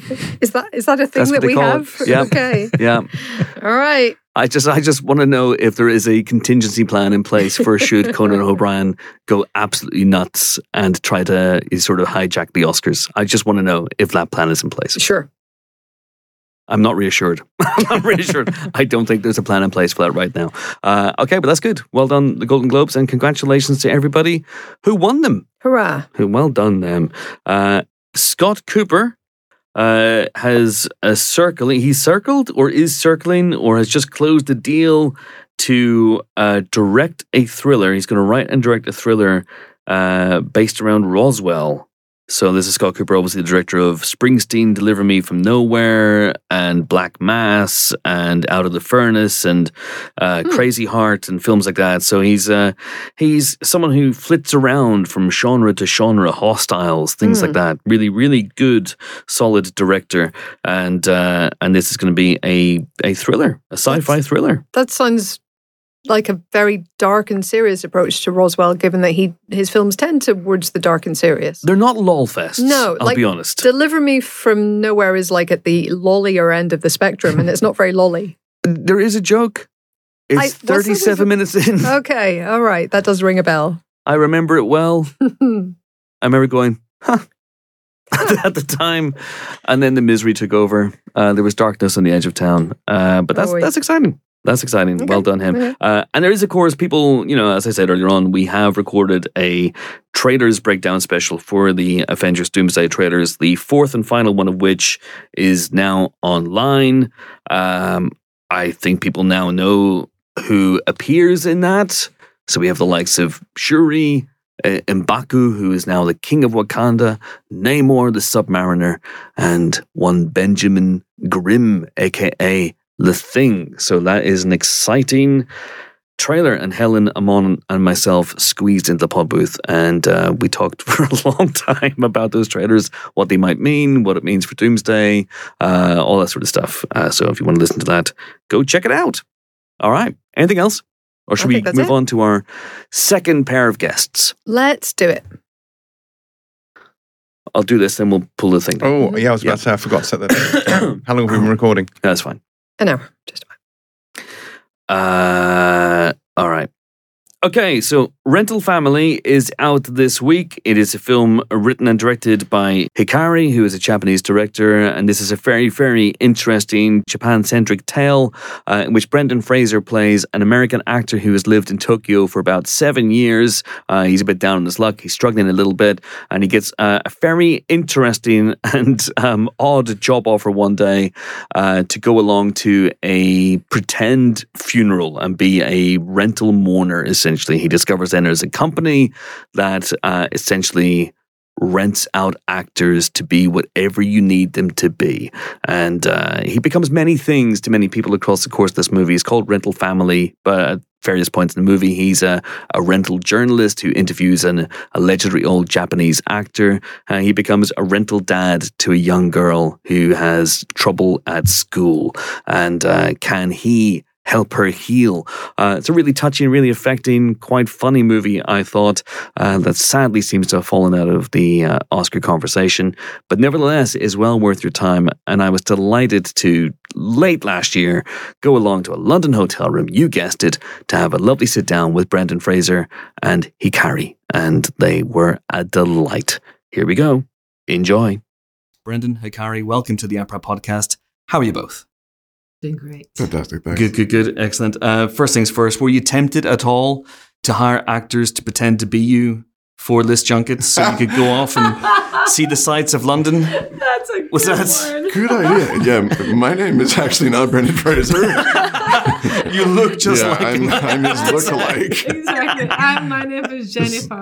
Is that is that a thing That's what that they we call it. have? Yeah. Okay. Yeah, All right. I just I just want to know if there is a contingency plan in place for should Conan O'Brien go absolutely nuts and try to sort of hijack the Oscars. I just want to know if that plan is in place. Sure. I'm not reassured. I'm not reassured. I don't think there's a plan in place for that right now. Uh, okay, but that's good. Well done, the Golden Globes, and congratulations to everybody who won them. Hurrah. Who well done them. Uh, Scott Cooper uh, has a circling. He's circled or is circling or has just closed a deal to uh, direct a thriller. He's going to write and direct a thriller uh, based around Roswell. So this is Scott Cooper, obviously the director of Springsteen, Deliver Me From Nowhere, and Black Mass, and Out of the Furnace, and uh, Hmm. Crazy Heart, and films like that. So he's uh, he's someone who flits around from genre to genre, Hostiles, things Hmm. like that. Really, really good, solid director, and uh, and this is going to be a a thriller, a sci-fi thriller. That sounds like a very dark and serious approach to Roswell, given that he his films tend towards the dark and serious. They're not lol fests. No, I'll like, be honest. Deliver Me from Nowhere is like at the lollier end of the spectrum, and it's not very lolly. There is a joke. It's I- what's the- thirty-seven minutes in. Okay, all right, that does ring a bell. I remember it well. I remember going, huh, at the time. And then the misery took over. Uh, there was darkness on the edge of town. Uh, but that's Oh, wait. that's exciting. That's exciting. Okay. Well done, him. Okay. Uh, and there is, of course, people, you know, as I said earlier on, we have recorded a trailers breakdown special for the Avengers Doomsday trailers, the fourth and final one of which is now online. Um, I think people now know who appears in that. So we have the likes of Shuri, uh, M'Baku, who is now the king of Wakanda, Namor, the Submariner, and one Benjamin Grimm, aka The Thing. So that is an exciting trailer, and Helen, Amon, and myself squeezed into the pod booth, and uh, we talked for a long time about those trailers, what they might mean, what it means for Doomsday, uh, all that sort of stuff. Uh, so if you want to listen to that, go check it out. All right. Anything else? Or should I we think that's move it. on to our second pair of guests? Let's do it. I'll do this, then we'll pull the thing. Oh, yeah, I was about Yeah. to say, I forgot to set that down. How long have we been recording? That's fine. An hour, just about. Uh, all right. Okay, so Rental Family is out this week. It is a film written and directed by Hikari, who is a Japanese director, and this is a very, very interesting Japan-centric tale uh, in which Brendan Fraser plays an American actor who has lived in Tokyo for about seven years. Uh, he's a bit down on his luck. He's struggling a little bit, and he gets uh, a very interesting and um, odd job offer one day uh, to go along to a pretend funeral and be a rental mourner, essentially. He discovers then there's a company that uh, essentially rents out actors to be whatever you need them to be. And uh, he becomes many things to many people across the course of this movie. It's called Rental Family, but at various points in the movie, he's a, a rental journalist who interviews an allegedly old Japanese actor. Uh, he becomes a rental dad to a young girl who has trouble at school. And uh, can he help her heal? Uh, it's a really touching, really affecting, quite funny movie, I thought, uh, that sadly seems to have fallen out of the uh, Oscar conversation, but nevertheless is well worth your time. And I was delighted to, late last year, go along to a London hotel room, you guessed it, to have a lovely sit down with Brendan Fraser and Hikari, and they were a delight. Here we go. Enjoy. Brendan, Hikari, welcome to the APRA podcast. How are you both? Doing great. Fantastic, thanks. Good, good, good. Excellent. Uh, first things first, were you tempted at all to hire actors to pretend to be you for list junkets so you could go off and see the sights of London? That's a good Was that- one. Good idea. Yeah, my name is actually not Brendan Fraser. You look just yeah, like I'm, him. I'm his lookalike. Exactly. I'm, my name is Jennifer.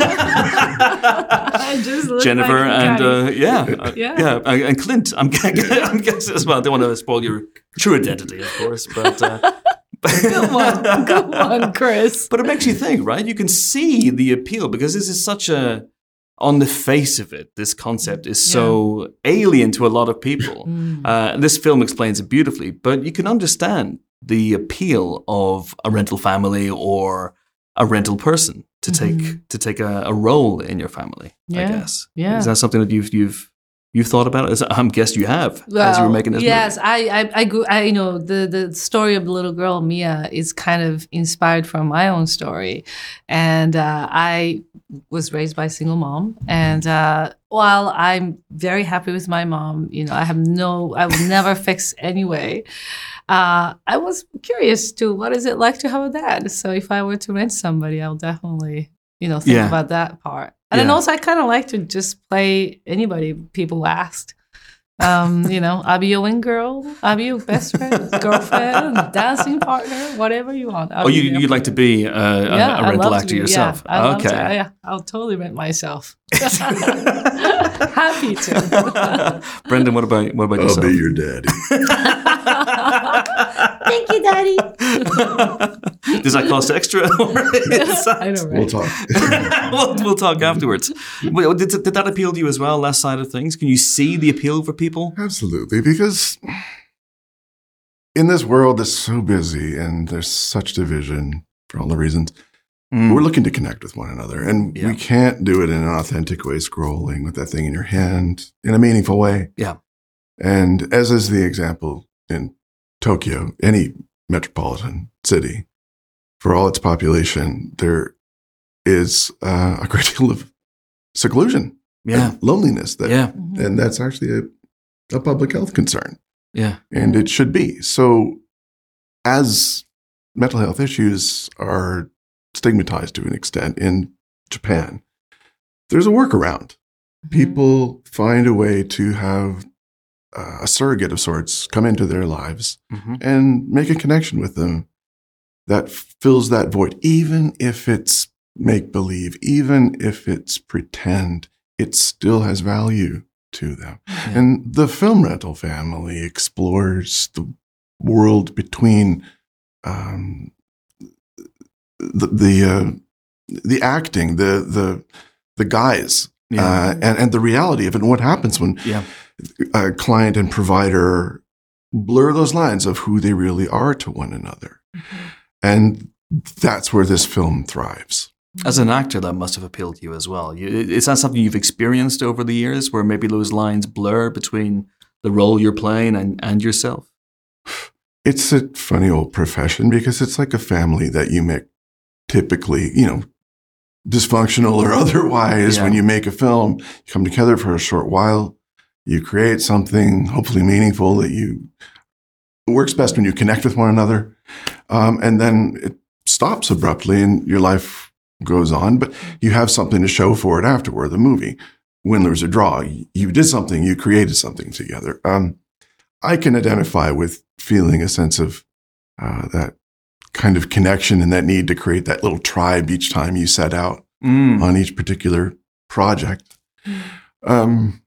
I just look Jennifer like and Hikari. uh, yeah, uh, Yeah. yeah, uh, and Clint. I'm, I'm guessing as well. I don't want to spoil your true identity, of course, but uh, Good one. Good one, Chris. but it makes you think, right? You can see the appeal because this is such a, on the face of it, this concept is so alien to a lot of people. Mm. Uh, and this film explains it beautifully, but you can understand the appeal of a rental family or a rental person to take Mhm. to take a, a role in your family. I Yeah, guess. yeah. Is that something that you've you've you've thought about? Is- I'm guess you have as you were making this yes, movie. I, I, I, grew, I, you know, the the story of the little girl Mia is kind of inspired from my own story, and uh, I was raised by a single mom, and uh, while I'm very happy with my mom, you know, I have no, I will never fix anyway. Uh, I was curious to what is it like to have a dad. So if I were to rent somebody, I'll definitely, you know, think Yeah. about that part. And then Yeah. also, I kind of like to just play anybody people asked. Um, you know, I'll be your wing girl, I'll be your best friend, girlfriend, dancing partner, whatever you want. I'll Oh, you be there you'd for like to you. be uh, Yeah, a, a I'd rental love actor to, yourself? Yeah, I'd love okay. to. Yeah, I'll totally rent myself. Happy to. Brendan, what about what about I'll yourself? be your daddy. Thank you, Daddy. Does that cost extra? Or is that- I know, right? We'll talk. we'll, we'll talk afterwards. Well, Did, did that appeal to you as well, last side of things? Can you see the appeal for people? Absolutely, because in this world that's so busy and there's such division for all the reasons, Mm. we're looking to connect with one another. And Yeah. we can't do it in an authentic way, scrolling with that thing in your hand in a meaningful way. Yeah. And as is the example in Tokyo, any metropolitan city, for all its population, there is uh, a great deal of seclusion, Yeah. and loneliness. That, Yeah. And that's actually a, a public health concern. Yeah. And it should be. So as mental health issues are stigmatized to an extent in Japan, there's a workaround. People find a way to have uh, a surrogate of sorts come into their lives Mhm. and make a connection with them that fills that void, even if it's make believe, even if it's pretend, it still has value to them. Yeah. And the film rental family explores the world between um, the the, uh, the acting, the the the guys, Yeah. uh, and and the reality of it, and what happens when Yeah. a client and provider blur those lines of who they really are to one another, and that's where this film thrives. As an actor, that must have appealed to you as well. You, is that something you've experienced over the years, where maybe those lines blur between the role you're playing and, and yourself? It's a funny old profession because it's like a family that you make, typically, you know, dysfunctional or otherwise. Yeah. When you make a film, you come together for a short while, you create something hopefully meaningful that you it works best when you connect with one another, um, and then it stops abruptly and your life goes on, but you have something to show for it afterward. The movie, win, lose, or draw, you did something, you created something together. Um, I can identify with feeling a sense of uh, that kind of connection and that need to create that little tribe each time you set out Mm. on each particular project. Um,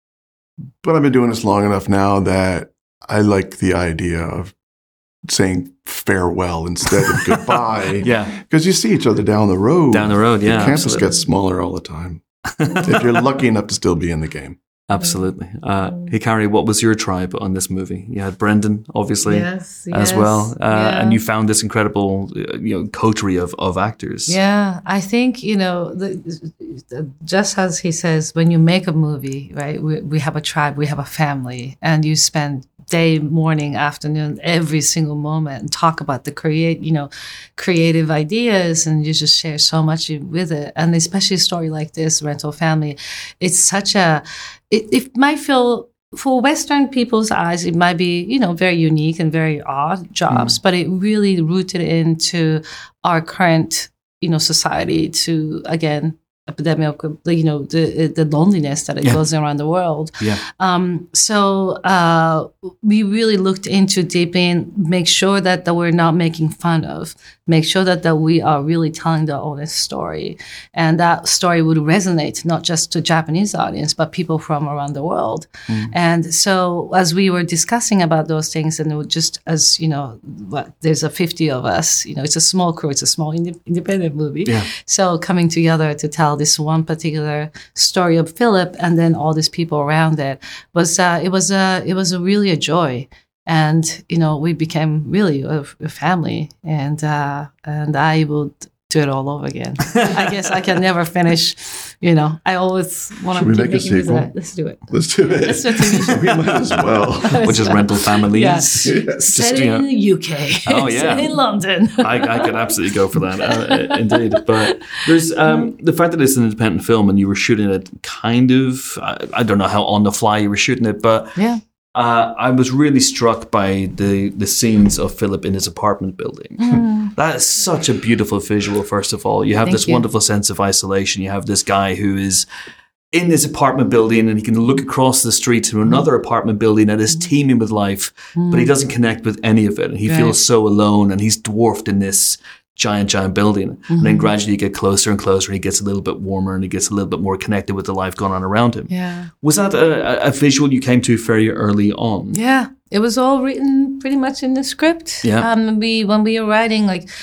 but I've been doing this long enough now that I like the idea of saying farewell instead of goodbye. Yeah. Because you see each other down the road. Down the road, yeah. The campus absolutely. gets smaller all the time. If you're lucky enough to still be in the game. Absolutely. Uh, Hikari, what was your tribe on this movie? You had Brendan, obviously, Yes, as yes, well, uh, yeah. and you found this incredible, uh, you know, coterie of, of actors. Yeah, I think, you know, the, the, just as he says, when you make a movie, right, we, we have a tribe, we have a family, and you spend day, morning, afternoon, every single moment and talk about the create, you know, creative ideas, and you just share so much with it. And especially a story like this, Rental Family, it's such a, it, it might feel, for Western people's eyes, it might be, you know, very unique and very odd jobs, mm. but it really rooted into our current, you know, society to, again, epidemic of, you know, the the loneliness that it yeah. goes around the world. Yeah. Um, so uh, we really looked into deep in, make sure that, that we're not making fun of, make sure that, that we are really telling the honest story. And that story would resonate not just to Japanese audience, but people from around the world. Mm. And so as we were discussing about those things, and it would just as, you know, what, there's a fifty of us, you know, it's a small crew, it's a small ind- independent movie. Yeah. So coming together to tell this one particular story of Philip, and then all these people around it was uh, it was a it was a really a joy, and you know we became really a, a family, and uh, and I will do it all over again. I guess I can never finish. You know, I always want to Should we keep make a making music. sequel? Let's do it. Let's do it. Let's do a T V show. We might as well. Which is Rental Families. Yes. Yes. Set you know- in the U K. Oh, yeah. Set in London. I, I could absolutely go for that, uh, indeed. But there's um, the fact that it's an independent film and you were shooting it kind of, I, I don't know how on the fly you were shooting it, but Yeah. uh, I was really struck by the, the scenes of Philip in his apartment building. Mm. That is such a beautiful visual, first of all. You have Thank this you. wonderful sense of isolation. You have this guy who is in this apartment building and he can look across the street to another apartment building that is teeming with life, but he doesn't connect with any of it. And he Right. feels so alone and he's dwarfed in this giant, giant building. And then gradually you get closer and closer and he gets a little bit warmer and he gets a little bit more connected with the life going on around him. Yeah. Was that a, a visual you came to very early on? Yeah, it was all written pretty much in the script. Yeah. Um, we when we were writing, like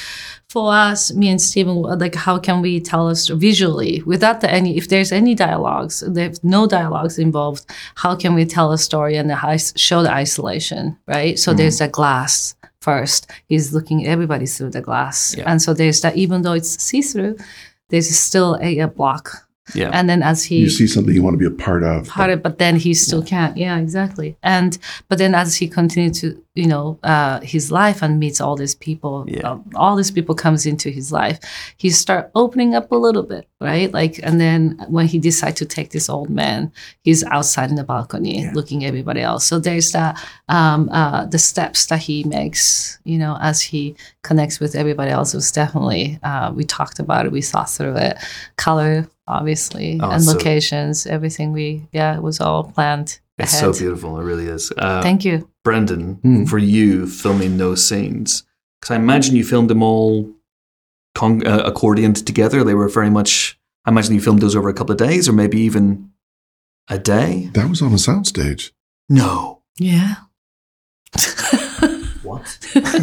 for us, me and Stephen, like, how can we tell us visually without the any, if there's any dialogues, there's no dialogues involved, how can we tell a story and the, show the isolation, right? So mm. there's a glass first. He's looking at everybody through the glass. Yeah. And so there's that, even though it's see-through, there's still a, a block. Yeah. And then as he you see something you want to be a part of, part of, but then he still yeah. can't. Yeah, exactly. And but then as he continues to, you know, uh, his life and meets all these people, yeah. uh, all these people comes into his life, he start opening up a little bit, right? Like, and then when he decides to take this old man, he's outside in the balcony yeah. looking at everybody else. So there's that um, uh, the steps that he makes, you know, as he connects with everybody else. It was definitely uh, we talked about it, we thought through it, color. Obviously, oh, and locations, so, everything we, yeah, it was all planned It's ahead. so beautiful, it really is. Uh, Thank you. Brendan, Mm. for you filming those scenes, because I imagine you filmed them all con- uh, accordioned together. They were very much, I imagine you filmed those over a couple of days or maybe even a day. That was on a soundstage. No. Yeah. What?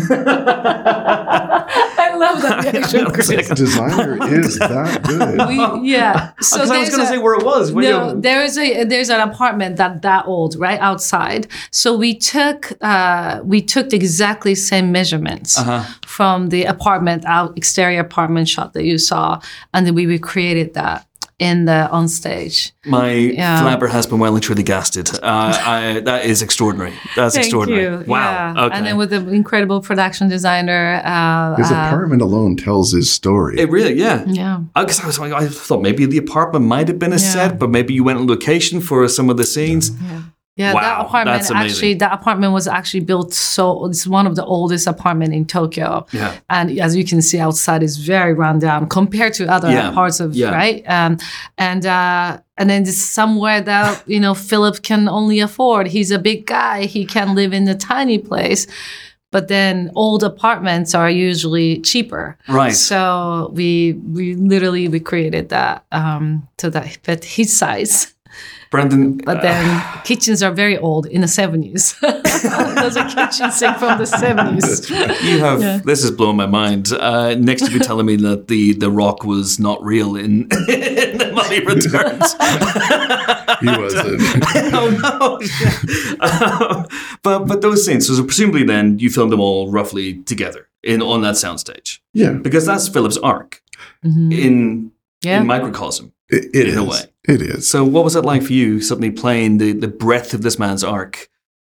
I love that reaction, Chris. Designer is that good. We, yeah. So I was there's going to a- say where it was. Where No, you- there is a there's an apartment that that old right outside. So we took uh, we took the exactly same measurements Uh-huh. from the apartment out exterior apartment shot that you saw, and then we recreated that in the on stage. My Yeah. flabber has been well and truly gasted. Uh, I, that is extraordinary. That's Thank extraordinary. you. Wow. Yeah. Okay. And then with the incredible production designer. Uh, His uh, apartment alone tells his story. it really, yeah. Yeah. Because I was, I thought maybe the apartment might have been a Yeah. set, but maybe you went on location for some of the scenes. Yeah. Yeah, Wow, that apartment that's amazing. actually, that apartment was actually built so, it's one of the oldest apartment in Tokyo. Yeah. And as you can see outside, it's very run down compared to other Yeah, parts of, yeah. right? Um, and uh, and then it's somewhere that, you know, Philip can only afford. He's a big guy. He can live in a tiny place. But then old apartments are usually cheaper. Right. So we we literally we created that um, to that fit his size. Brendan, But then kitchens are very old in the seventies. There's a kitchen sink from the seventies. you have, Yeah. this is blowing my mind. Uh, next to you telling me that the, the rock was not real in, in The Mummy Returns. He wasn't. oh, no. um, but, but those scenes, so presumably then you filmed them all roughly together in on that soundstage. Yeah, Because that's Philip's arc Mhm. in, Yeah. in microcosm. it, it In is. a way. It is. So what was it like for you suddenly playing the, the breadth of this man's arc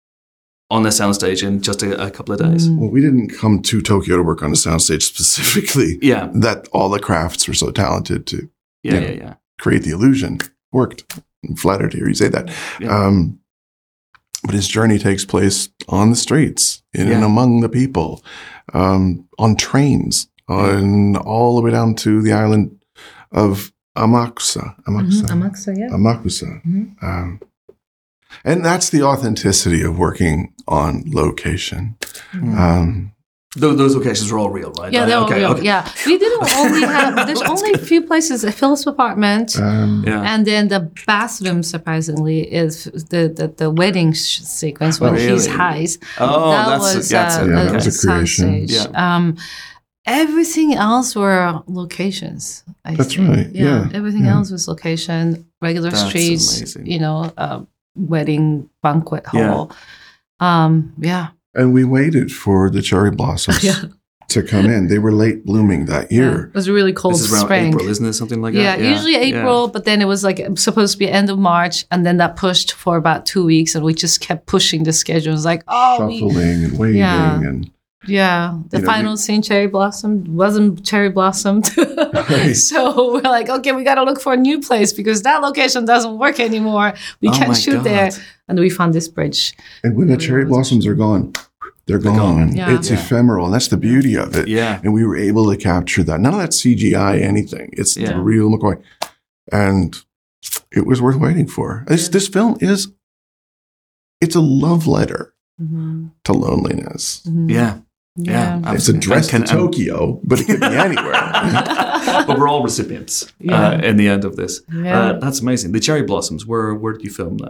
on the soundstage in just a, a couple of days? Mm. Well, we didn't come to Tokyo to work on a soundstage specifically. Yeah, That all the crafts were so talented to yeah, Yeah. yeah, yeah. create the illusion. Worked. I'm flattered to hear you say that. Yeah. Um, but his journey takes place on the streets, in and Yeah. among the people, um, on trains, on all the way down to the island of Amakusa. Amakusa. Mhm. Amakusa, yeah. Amakusa. Mhm. Um, and that's the authenticity of working on location. Mm-hmm. Um, Those, those locations were all real, right? Yeah, they're all Okay, real. okay. Yeah, we didn't only have. There's only a few places. A Philip's apartment, um, Yeah. and then the bathroom. Surprisingly, is the the, the wedding sh- sequence when Oh, he's really? highs. Oh, that that's was that's uh, it. Yeah, a, that was a creation. soundstage. Um, everything else were locations. I That's think. right, yeah, everything yeah. else was location. Regular That's streets. amazing. You know, uh, wedding banquet Yeah. hall. Um, yeah. and we waited for the cherry blossoms Yeah. to come in. They were late blooming that Yeah. year. It was a really cold This is around spring. April, isn't it? Something like Yeah, that. usually April, but then it was like supposed to be end of March, and then that pushed for about two weeks, and we just kept pushing the schedule. It was like, oh, we, Shuffling and waiting Yeah. and yeah. The You know, final we- scene, cherry blossom, wasn't cherry blossomed. Right. So we're like, okay, we got to look for a new place because that location doesn't work anymore. We Oh my can't shoot God. there, and we found this bridge. and when the cherry blossoms are gone, they're gone. gone. Yeah. It's Yeah. ephemeral, and that's the beauty of it. Yeah. And we were able to capture that. None of that C G I anything. It's Yeah. the real McCoy, and it was worth waiting for. This this film is it's a love letter Mhm. to loneliness. Mhm. Yeah. Yeah. Yeah. It's absolutely. addressed And to can- and- Tokyo, but it could be anywhere. but we're all recipients Yeah. uh, in the end of this. Yeah. Uh, that's amazing. The cherry blossoms. Where where did you film that?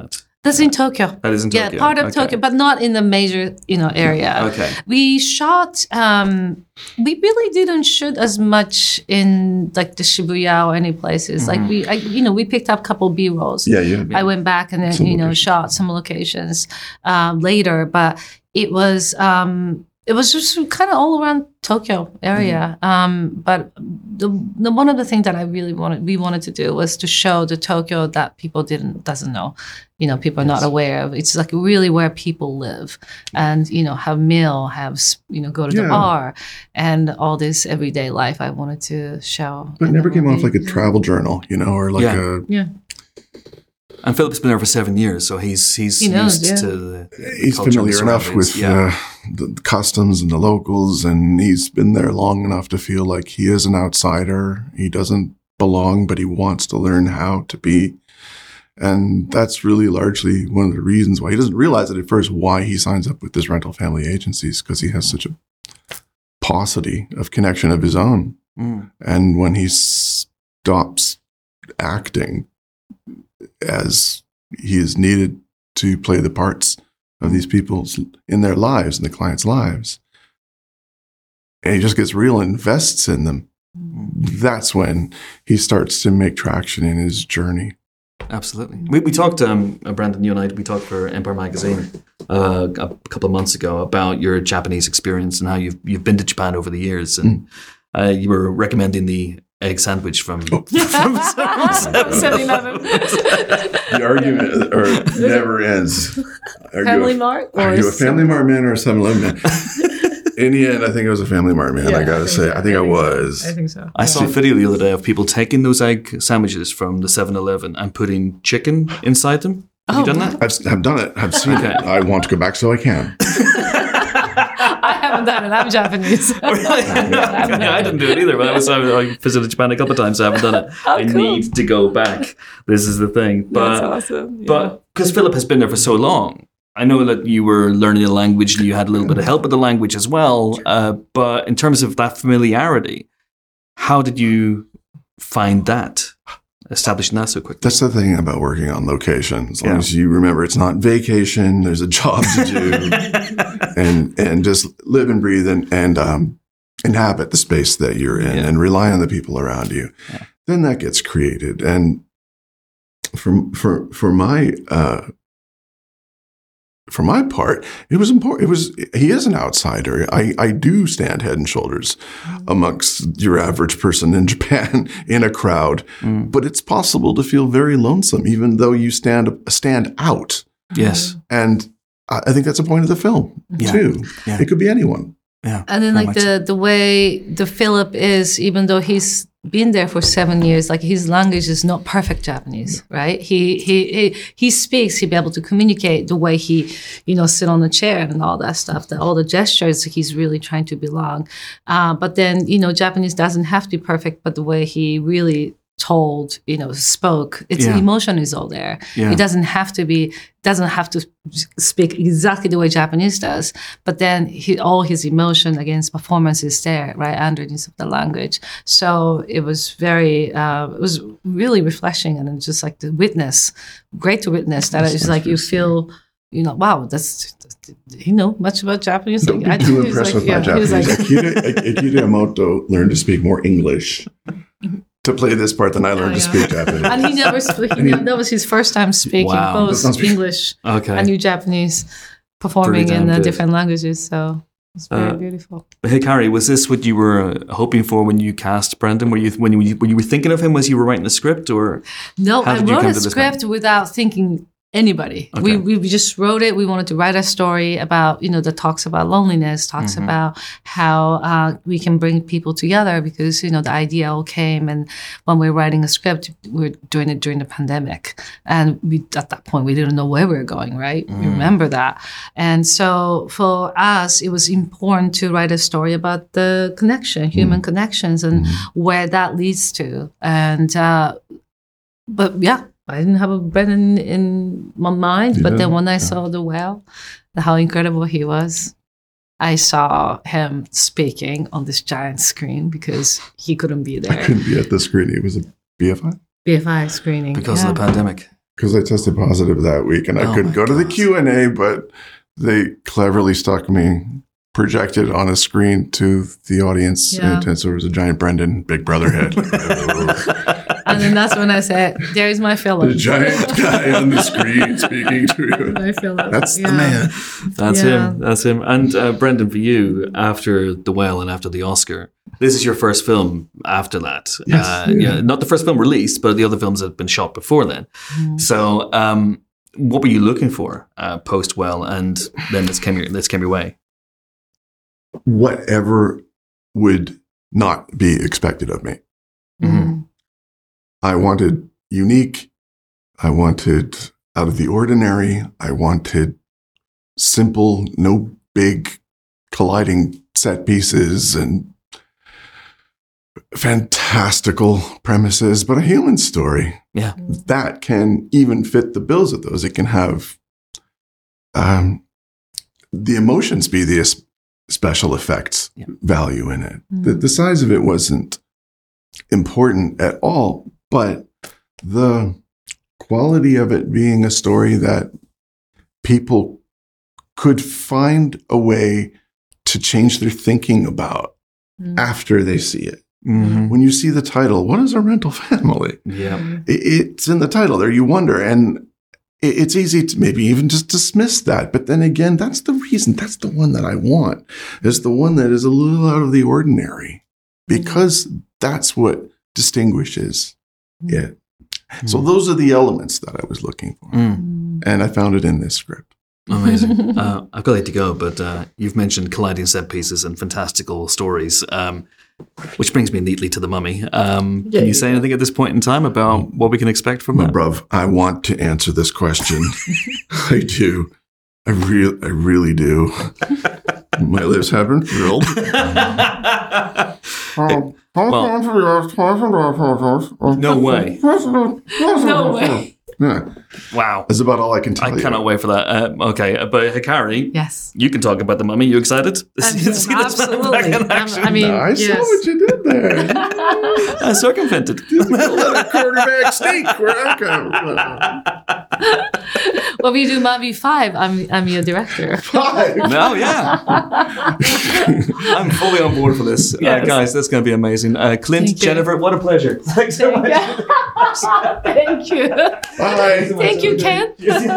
That's in Tokyo. That is in Yeah, Tokyo. part of Okay. Tokyo, but not in the major, you know, area. Okay. We shot. Um, we really didn't shoot as much in like the Shibuya or any places. Like we, I, you know, we picked up a couple B rolls. Yeah, yeah. I went back and then Some you know locations. shot some locations um, later, but it was um, it was just kind of all around Tokyo area. Um, but the, the one of the things that I really wanted we wanted to do was to show the Tokyo that people didn't doesn't know. You know, people are not aware of. It's like really where people live, and you know, have meal, have you know, go to the Yeah. bar, and all this everyday life. I wanted to show. But it in never the came off movie. like a travel journal, you know, or like Yeah. a. Yeah. And Philip's been there for seven years, so he's he's He knows, used yeah. to the He's culture and the familiar enough with surroundings. uh, the, the customs and the locals, and he's been there long enough to feel like he is an outsider. He doesn't belong, but he wants to learn how to be. And that's really largely one of the reasons why he doesn't realize it at first why he signs up with this rental family agencies, because he has such a paucity of connection of his own. Mm. And when he stops acting as he is needed to play the parts of these people's in their lives, in the clients' lives, and he just gets real and invests in them, that's when he starts to make traction in his journey. Absolutely. We, we talked, um, uh, Brandon, you and I, we talked for Empire Magazine uh, a couple of months ago about your Japanese experience and how you've you've been to Japan over the years, and uh, you were recommending the egg sandwich from from seven eleven. The argument or never ends. Are Family you a, Mart? Are or you a Family some- Mart man or a seven eleven man? In the end, I think I was a Family Mart man. Yeah, I gotta say, so. I think I so. was. I think so. I saw a video the other day of people taking those egg sandwiches from the seven eleven and putting chicken inside them. Have you Oh, done that? I've, I've done it. I've seen Okay. it. I want to go back so I can. I haven't done it. I'm Japanese. yeah, I didn't do it either. But I was I, I visited Japan a couple of times. So I haven't done it. Oh, I cool. need to go back. This is the thing. But That's awesome. Yeah. but because Philip has been there for so long, I know that you were learning the language and you had a little bit of help with the language as well. Uh, but in terms of that familiarity, how did you find that? Establishing that so quickly. That's the thing about working on location. As long Yeah. as you remember it's not vacation, there's a job to do, and and just live and breathe and and um, inhabit the space that you're in, Yeah. and rely on the people around you. Yeah. Then that gets created. And for for for my uh, for my part, it was important. It was he is an outsider. I I do stand head and shoulders amongst your average person in Japan in a crowd. Mm. But it's possible to feel very lonesome, even though you stand stand out. Yes. And I I think that's a point of the film Yeah. too. Yeah. It could be anyone. Yeah. And then, very like much the the way the Philip is, even though he's been there for seven years, like his language is not perfect Japanese, right? He he he he speaks. He'll be able to communicate the way he, you know, sit on the chair and all that stuff. That all the gestures, he's really trying to belong. Uh, but then, you know, Japanese doesn't have to be perfect, but the way he really told, you know, spoke, its Yeah. emotion is all there. Yeah. It doesn't have to be, doesn't have to speak exactly the way Japanese does, but then he, all his emotion against performance is there, right, underneath of the language. So it was very, uh, it was really refreshing, and just like the witness, great to witness that. It's like you feel, you know, wow, that's, that's you know much about Japanese. Don't Like, be I too think he was impressed like- with my yeah, he was Japanese. like- Akira, Akira Yamamoto learned to speak more English to play this part than I learned Oh, to yeah. speak Japanese. And he never, sp- he And he- never, that was his first time speaking Wow. both That's not speak- English Okay. and new Japanese, performing Pretty in damn the good. different languages. So it's very Uh, beautiful. Hey, Carrie, was this what you were hoping for when you cast Brendan? Were you when you when you were thinking of him as you were writing the script, or No, how I did you wrote come a to this script without thinking anybody. Okay. We we just wrote it. We wanted to write a story about, you know, that talks about loneliness, talks Mm-hmm. about how uh, we can bring people together, because, you know, the idea all came, and when we were writing a script, we were doing it during the pandemic, and we at that point we didn't know where we were going, right? Mm. We remember that, and so for us, it was important to write a story about the connection, human connections, and where that leads to, and uh, but yeah. I didn't have a Brendan in my mind, but then when I saw the whale, how incredible he was, I saw him speaking on this giant screen because he couldn't be I there. couldn't be at the screen. It was a B F I. B F I screening. because yeah. of the pandemic? because I tested positive that week and I Oh couldn't my go to the God. Q and A, but they cleverly stuck me projected on a screen to the audience. Yeah. And so there was a giant Brendan Big Brother head. And then that's when I said, there is my Philip. The giant guy on the screen speaking to you. My Philip. That's Yeah. the man. That's Yeah. him. That's him. And uh, Brendan, for you, after The Whale and after the Oscar, this is your first film after that. Yes. Uh, yeah. Not the first film released, but the other films that had been shot before then. Mm. So, um, what were you looking for uh, post Whale, and then this came your this came your way? Whatever would not be expected of me. Mm. I wanted unique. I wanted out of the ordinary. I wanted simple, no big colliding set pieces and fantastical premises, but a human story. Yeah. That can even fit the bills of those. It can have um, the emotions be the es- special effects Yeah. value in it. Mm. The, the size of it wasn't important at all, but the quality of it being a story that people could find a way to change their thinking about Mm. after they see it. Mm-hmm. When you see the title, what is a rental family? Yeah. I- It's in the title there. You wonder, and i- it's easy to maybe even just dismiss that. But then again, that's the reason. That's the one that I want. Is the one that is a little out of the ordinary, because that's what distinguishes it. So those are the elements that I was looking for, Mm. and I found it in this script. Amazing. uh, I've got to let you go, but uh, you've mentioned colliding set pieces and fantastical stories, um, which brings me neatly to The Mummy. Um, Yeah, can you say yeah. anything at this point in time about what we can expect from My that? bruv, I want to answer this question. I do. I really, I really do. My lips have been filled. No way. No way. Yeah, Wow. that's about all I can tell I you. cannot wait for that. Uh, okay, uh, but Hikari, Yes. you can talk about The Mummy. You excited? to see- to see this man Absolutely. back in I'm- action? I mean, I saw yes. what you did there. Uh, circumvented. Let a quarterback sneak where I come Well, we do Mummy five. I'm I'm your director. from. No, yeah. I'm fully on board for this. Uh, Yes. guys, that's going to be amazing. Uh, Clint, Thank you. Jennifer, what a pleasure. Thanks so much. Thank you. Bye. Thank you, Ken. Thanks,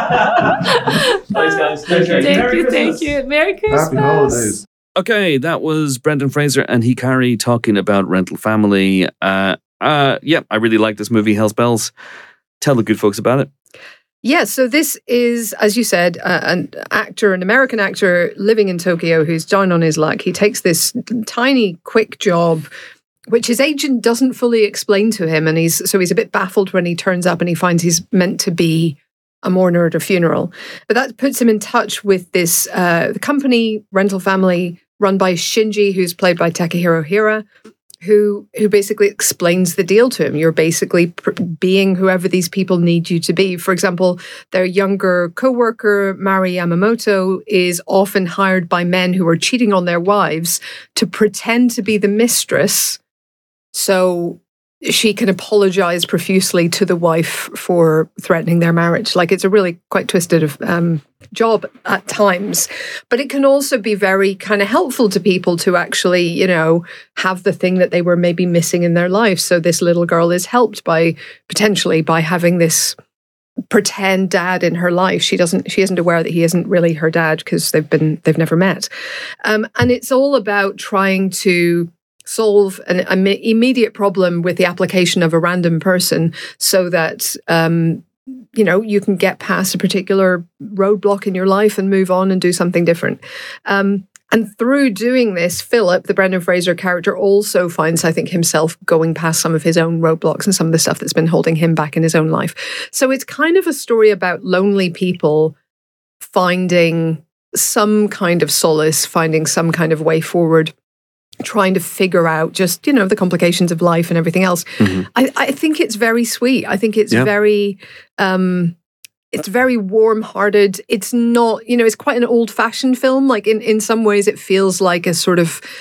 guys. Thank you, thank you. Merry Christmas. Happy holidays. Okay, that was Brendan Fraser and Hikari talking about Rental Family. Uh, uh, yeah, I really like this movie, Hell's Bells. Tell the good folks about it. Yeah, so this is, as you said, uh, an actor, an American actor living in Tokyo who's down on his luck. He takes this tiny, quick job, which his agent doesn't fully explain to him. And he's so he's a bit baffled when he turns up and he finds he's meant to be a mourner at a funeral. But that puts him in touch with this uh, the company, Rental Family, run by Shinji, who's played by Takahiro Hira, who who basically explains the deal to him. You're basically pr- being whoever these people need you to be. For example, their younger coworker, Mari Yamamoto, is often hired by men who are cheating on their wives to pretend to be the mistress so she can apologize profusely to the wife for threatening their marriage. Like, it's a really quite twisted um, job at times, but it can also be very kind of helpful to people to actually, you know, have the thing that they were maybe missing in their life. So this little girl is helped by potentially by having this pretend dad in her life. She doesn't, she isn't aware that he isn't really her dad because they've been, they've never met. Um, and it's all about trying to solve an, an immediate problem with the application of a random person so that, um, you know, you can get past a particular roadblock in your life and move on and do something different. Um, and through doing this, Philip, the Brendan Fraser character, also finds, I think, himself going past some of his own roadblocks and some of the stuff that's been holding him back in his own life. So it's kind of a story about lonely people finding some kind of solace, finding some kind of way forward, trying to figure out just, you know, the complications of life and everything else. Mhm. I, I think it's very sweet. I think it's Yeah. very, um, it's very warm-hearted. It's not, you know, it's quite an old-fashioned film. Like in, in some ways it feels like a sort of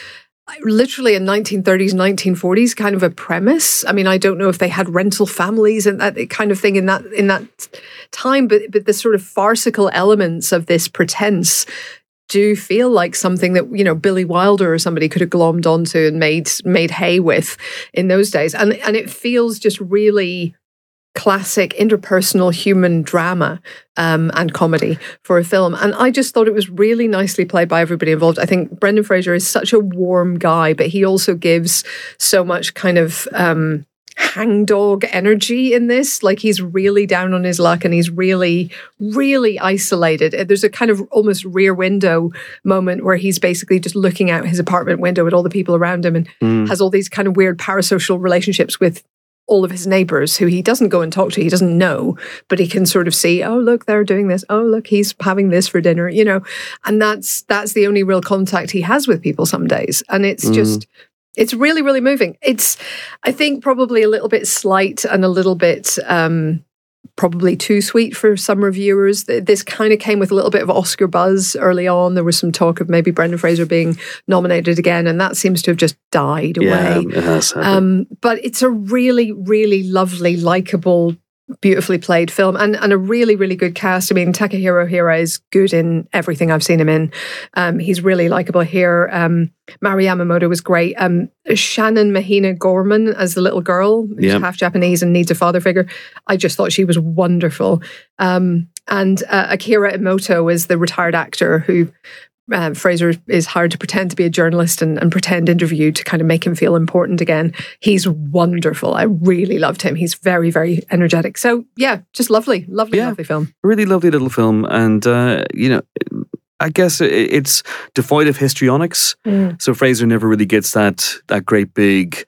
literally a nineteen thirties, nineteen forties kind of a premise. I mean, I don't know if they had rental families and that kind of thing in that in that time, but but the sort of farcical elements of this pretense do feel like something that, you know, Billy Wilder or somebody could have glommed onto and made made hay with in those days. And and it feels just really classic interpersonal human drama um, and comedy for a film. And I just thought it was really nicely played by everybody involved. I think Brendan Fraser is such a warm guy, but he also gives so much kind of um, hangdog energy in this. Like, he's really down on his luck and he's really, really isolated. There's a kind of almost Rear Window moment where he's basically just looking out his apartment window at all the people around him and mm. has all these kind of weird parasocial relationships with all of his neighbors who he doesn't go and talk to. He doesn't know, but he can sort of see, oh, look, they're doing this. Oh, look, he's having this for dinner, you know, and that's, that's the only real contact he has with people some days. And it's mm. just, it's really, really moving. It's, I think, probably a little bit slight and a little bit, um, probably too sweet for some reviewers. This kind of came with a little bit of Oscar buzz early on. There was some talk of maybe Brendan Fraser being nominated again, and that seems to have just died away. Yeah, it has, um, but it's a really, really lovely, likable, beautifully played film, and, and a really, really good cast. I mean, Takahiro Hira is good in everything I've seen him in. Um, he's really likable here. Um, Mari Yamamoto was great. Um, Shannon Mahina Gorman as the little girl, who's yep. half Japanese and needs a father figure. I just thought she was wonderful. Um, and uh, Akira Imoto is the retired actor who Uh, Fraser is hired to pretend to be a journalist and, and pretend interview to kind of make him feel important again. He's wonderful. I really loved him. He's very, very energetic. So yeah, just lovely, lovely, yeah, lovely film. Really lovely little film. And, uh, you know, I guess it's devoid of histrionics. Mm. So Fraser never really gets that that great big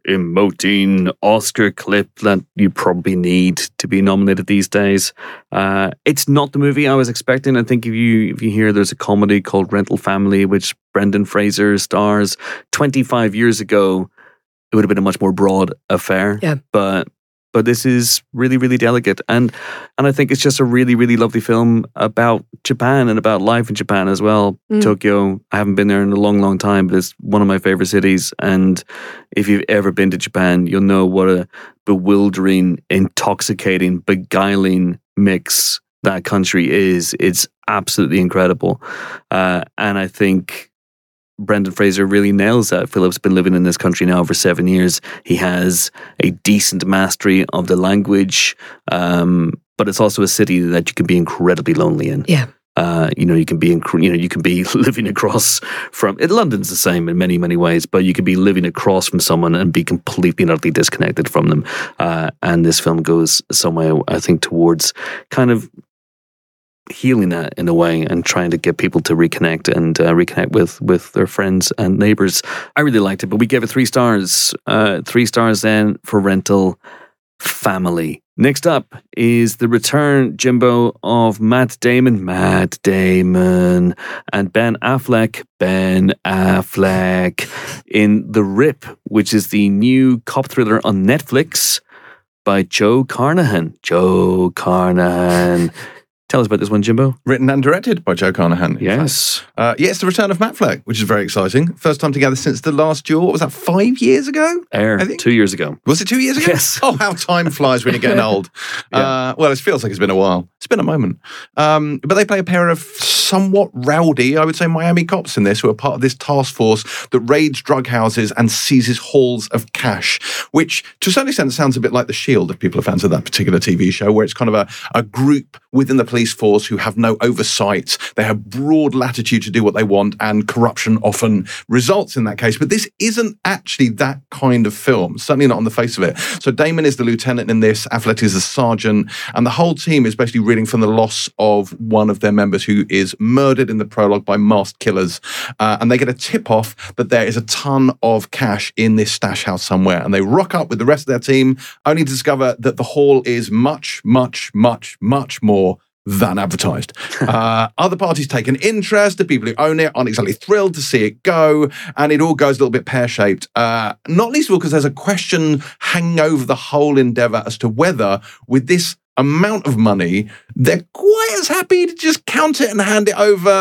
emoting Oscar clip that you probably need to be nominated these days. Uh, it's not the movie I was expecting. I think if you if you hear there's a comedy called Rental Family, which Brendan Fraser stars, twenty-five years ago, it would have been a much more broad affair. Yeah. But But this is really, really delicate. And and I think it's just a really, really lovely film about Japan and about life in Japan as well. Mm. Tokyo, I haven't been there in a long, long time, but it's one of my favorite cities. And if you've ever been to Japan, you'll know what a bewildering, intoxicating, beguiling mix that country is. It's absolutely incredible. Uh, and I think Brendan Fraser really nails that. Philip's been living in this country now for seven years. He has a decent mastery of the language, um, but it's also a city that you can be incredibly lonely in. Yeah. Uh, you know, you can be, inc- you know, you can be living across from. It, London's the same in many, many ways, but you can be living across from someone and be completely and utterly disconnected from them. Uh, and this film goes some way, I think, towards kind of healing that in a way and trying to get people to reconnect and uh, reconnect with with their friends and neighbors. I really liked it, but we gave it three stars. Uh, three stars then for Rental Family. Next up is the return, Jimbo, of Matt Damon, Matt Damon, and Ben Affleck, Ben Affleck, in The Rip, which is the new cop thriller on Netflix by Joe Carnahan. Joe Carnahan. Tell us about this one, Jimbo. Written and directed by Joe Carnahan. Yes. Uh, yeah, it's the return of Matt Fleck, which is very exciting. First time together since the last duel. What was that, five years ago? Air, I think? Two years ago. Was it two years ago? Yes. Oh, how time flies when you're getting old. Yeah. Uh, well, it feels like it's been a while. It's been a moment. Um, but they play a pair of somewhat rowdy, I would say, Miami cops in this, who are part of this task force that raids drug houses and seizes hauls of cash, which to a certain extent sounds a bit like The Shield, if people are fans of that particular T V show, where it's kind of a, a group within the police force who have no oversight. They have broad latitude to do what they want, and corruption often results in that case. But this isn't actually that kind of film, certainly not on the face of it. So Damon is the lieutenant in this, Affleck is the sergeant, and the whole team is basically reading from the loss of one of their members who is murdered in the prologue by masked killers. Uh, and they get a tip-off that there is a ton of cash in this stash house somewhere. And they rock up with the rest of their team, only to discover that the haul is much, much, much, much more than advertised. uh, other parties take an interest. The people who own it aren't exactly thrilled to see it go, and it all goes a little bit pear-shaped. Uh, not least of all because there's a question hanging over the whole endeavour as to whether, with this amount of money, they're quite as happy to just count it and hand it over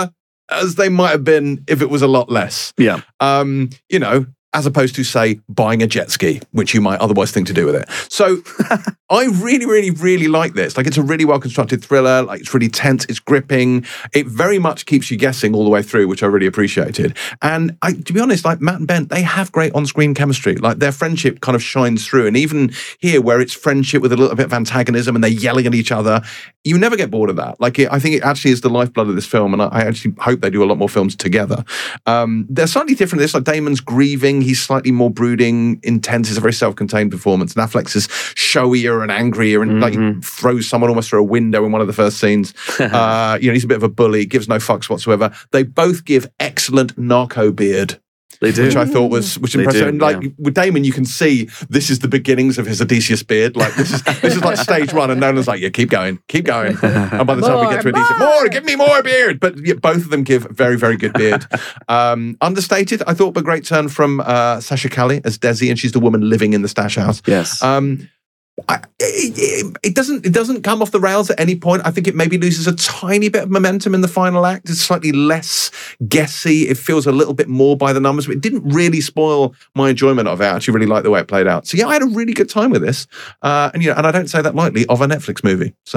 as they might have been if it was a lot less. Yeah. Um, you know, as opposed to, say, buying a jet ski, which you might otherwise think to do with it. So I really, really, really like this. Like, it's a really well-constructed thriller. Like, it's really tense. It's gripping. It very much keeps you guessing all the way through, which I really appreciated. And I, to be honest, like, Matt and Ben, they have great on-screen chemistry. Like, their friendship kind of shines through. And even here, where it's friendship with a little bit of antagonism and they're yelling at each other, you never get bored of that. Like, it, I think it actually is the lifeblood of this film, and I, I actually hope they do a lot more films together. Um, they're slightly different. This, like, Damon's grieving. He's slightly more brooding, intense. It's a very self-contained performance. And Affleck's is showier and angrier and Mm-hmm. like throws someone almost through a window in one of the first scenes. uh, you know, he's a bit of a bully, gives no fucks whatsoever. They both give excellent narco beard. They do. Which I thought was which They impressive. do, And like yeah. with Damon, you can see this is the beginnings of his Odysseus beard. Like this is this is like stage one, and Nolan's like, yeah, keep going, keep going. And by the time we get to More, Odysseus, more. more, give me more beard. But yeah, both of them give very, very good beard. Um, understated, I thought, but great turn from uh, Sasha Calle as Desi, and she's the woman living in the stash house. Yes. Um, I, it, it doesn't it doesn't come off the rails at any point. I think it maybe loses a tiny bit of momentum in the final act. It's slightly less guessy. It feels a little bit more by the numbers, but it didn't really spoil my enjoyment of it. I actually really liked the way it played out. So yeah, I had a really good time with this. Uh, and you know, and I don't say that lightly of a Netflix movie. So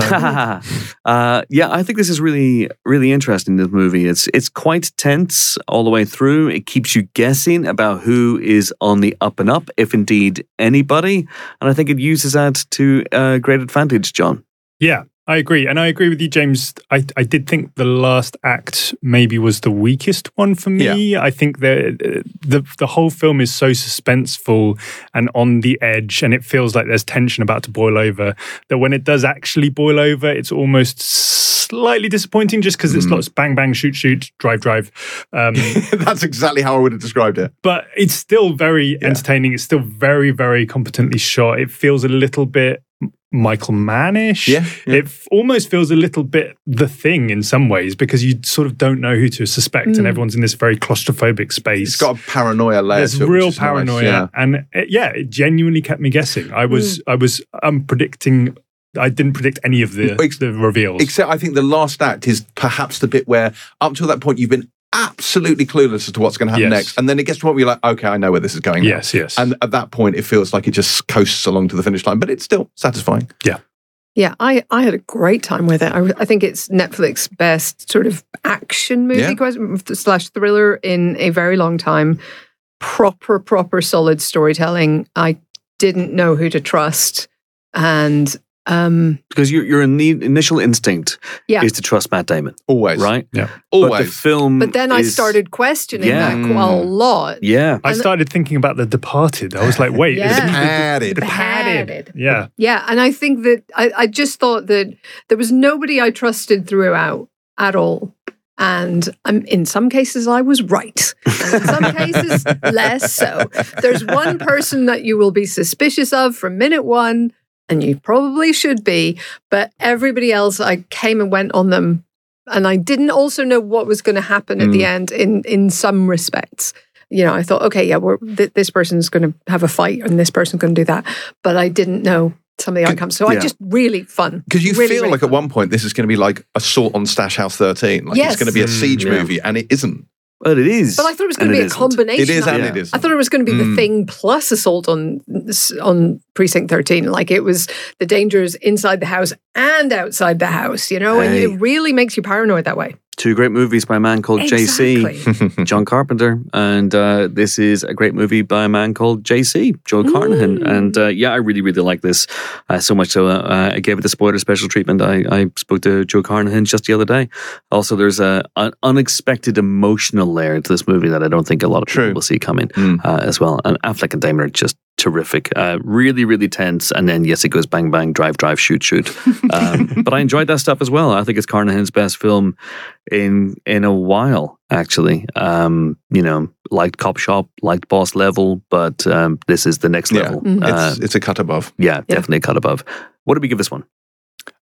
uh, yeah, I think this is really, really interesting, this movie. It's it's quite tense all the way through. It keeps you guessing about who is on the up and up, if indeed anybody. And I think it uses that to uh, great advantage, John. Yeah, I agree. And I agree with you, James. I, I did think the last act maybe was the weakest one for me. I think the, the the whole film is so suspenseful and on the edge, and it feels like there's tension about to boil over, that when it does actually boil over, it's almost slightly disappointing just because it's Mm. lots of bang, bang, shoot, shoot, drive, drive. Um, that's exactly how I would have described it. but it's still very Yeah. entertaining. It's still very, very competently shot. It feels a little bit Michael Mann-ish. Yeah, yeah. It f- almost feels a little bit The Thing in some ways, because you sort of don't know who to suspect, Mm. and everyone's in this very claustrophobic space. It's got a paranoia layer. There's to it, real which is nice, paranoia, yeah. and it, yeah, it genuinely kept me guessing. I was, I was, I'm predicting. I didn't predict any of the Ex- the reveals. Except I think the last act is perhaps the bit where up till that point you've been absolutely clueless as to what's going to happen Yes. next. And then it gets to a point where you're like, okay, I know where this is going now. yes, yes, And at that point, it feels like it just coasts along to the finish line, but it's still satisfying. Yeah, I, I had a great time with it. I, I think it's Netflix's best sort of action movie Yeah. question, slash thriller in a very long time. Proper, proper solid storytelling. I didn't know who to trust. And um, Because your your ini- initial instinct Yeah. is to trust Matt Damon, Always. right? yeah. But the Always. film but then I is- started questioning Yeah. that quite a lot. Yeah. I And- started thinking about The Departed. I was like, wait, Yeah. is it Added. Departed? Yeah. Yeah, and I think that I, I just thought that there was nobody I trusted throughout at all. And um, in some cases, I was right. And in some cases, less so. There's one person that you will be suspicious of from minute one, and you probably should be. But everybody else, I came and went on them. And I didn't also know what was going to happen at the end in, in some respects. You know, I thought, okay, yeah, we're, th- this person's going to have a fight and this person's going to do that. But I didn't know some of the outcomes. So I yeah. just really fun. Because you Really, feel really like fun. at one point this is going to be like Assault on Stash House thirteen. Like Yes. it's going to be a Mm, siege yeah. movie, and it isn't. Well, it is. But I thought it was and going to be a isn't. combination. It is of and Yeah. it isn't. I thought it was going to be Mm. the thing plus assault on on precinct thirteen. Like it was the dangers inside the house and outside the house, you know, Hey. and it really makes you paranoid that way. Two great movies by a man called J C, Exactly. John Carpenter, and uh, this is a great movie by a man called J C, Joe Carnahan. Mm. And uh, yeah, I really, really like this uh, so much so uh, I gave it the spoiler special treatment. I, I spoke to Joe Carnahan just the other day. Also, there's a, an unexpected emotional layer to this movie that I don't think a lot of True. people will see coming Mm. uh, as well. And Affleck and Damon are just terrific. Uh, really, really tense. And then, yes, it goes bang, bang, drive, drive, shoot, shoot. Um, but I enjoyed that stuff as well. I think it's Carnahan's best film in in a while, actually. Um, you know, liked Cop Shop, liked Boss Level, but um, this is the next Yeah. level. Mhm. Uh, It's it's a cut above. yeah, Yeah. definitely a cut above. What did we give this one?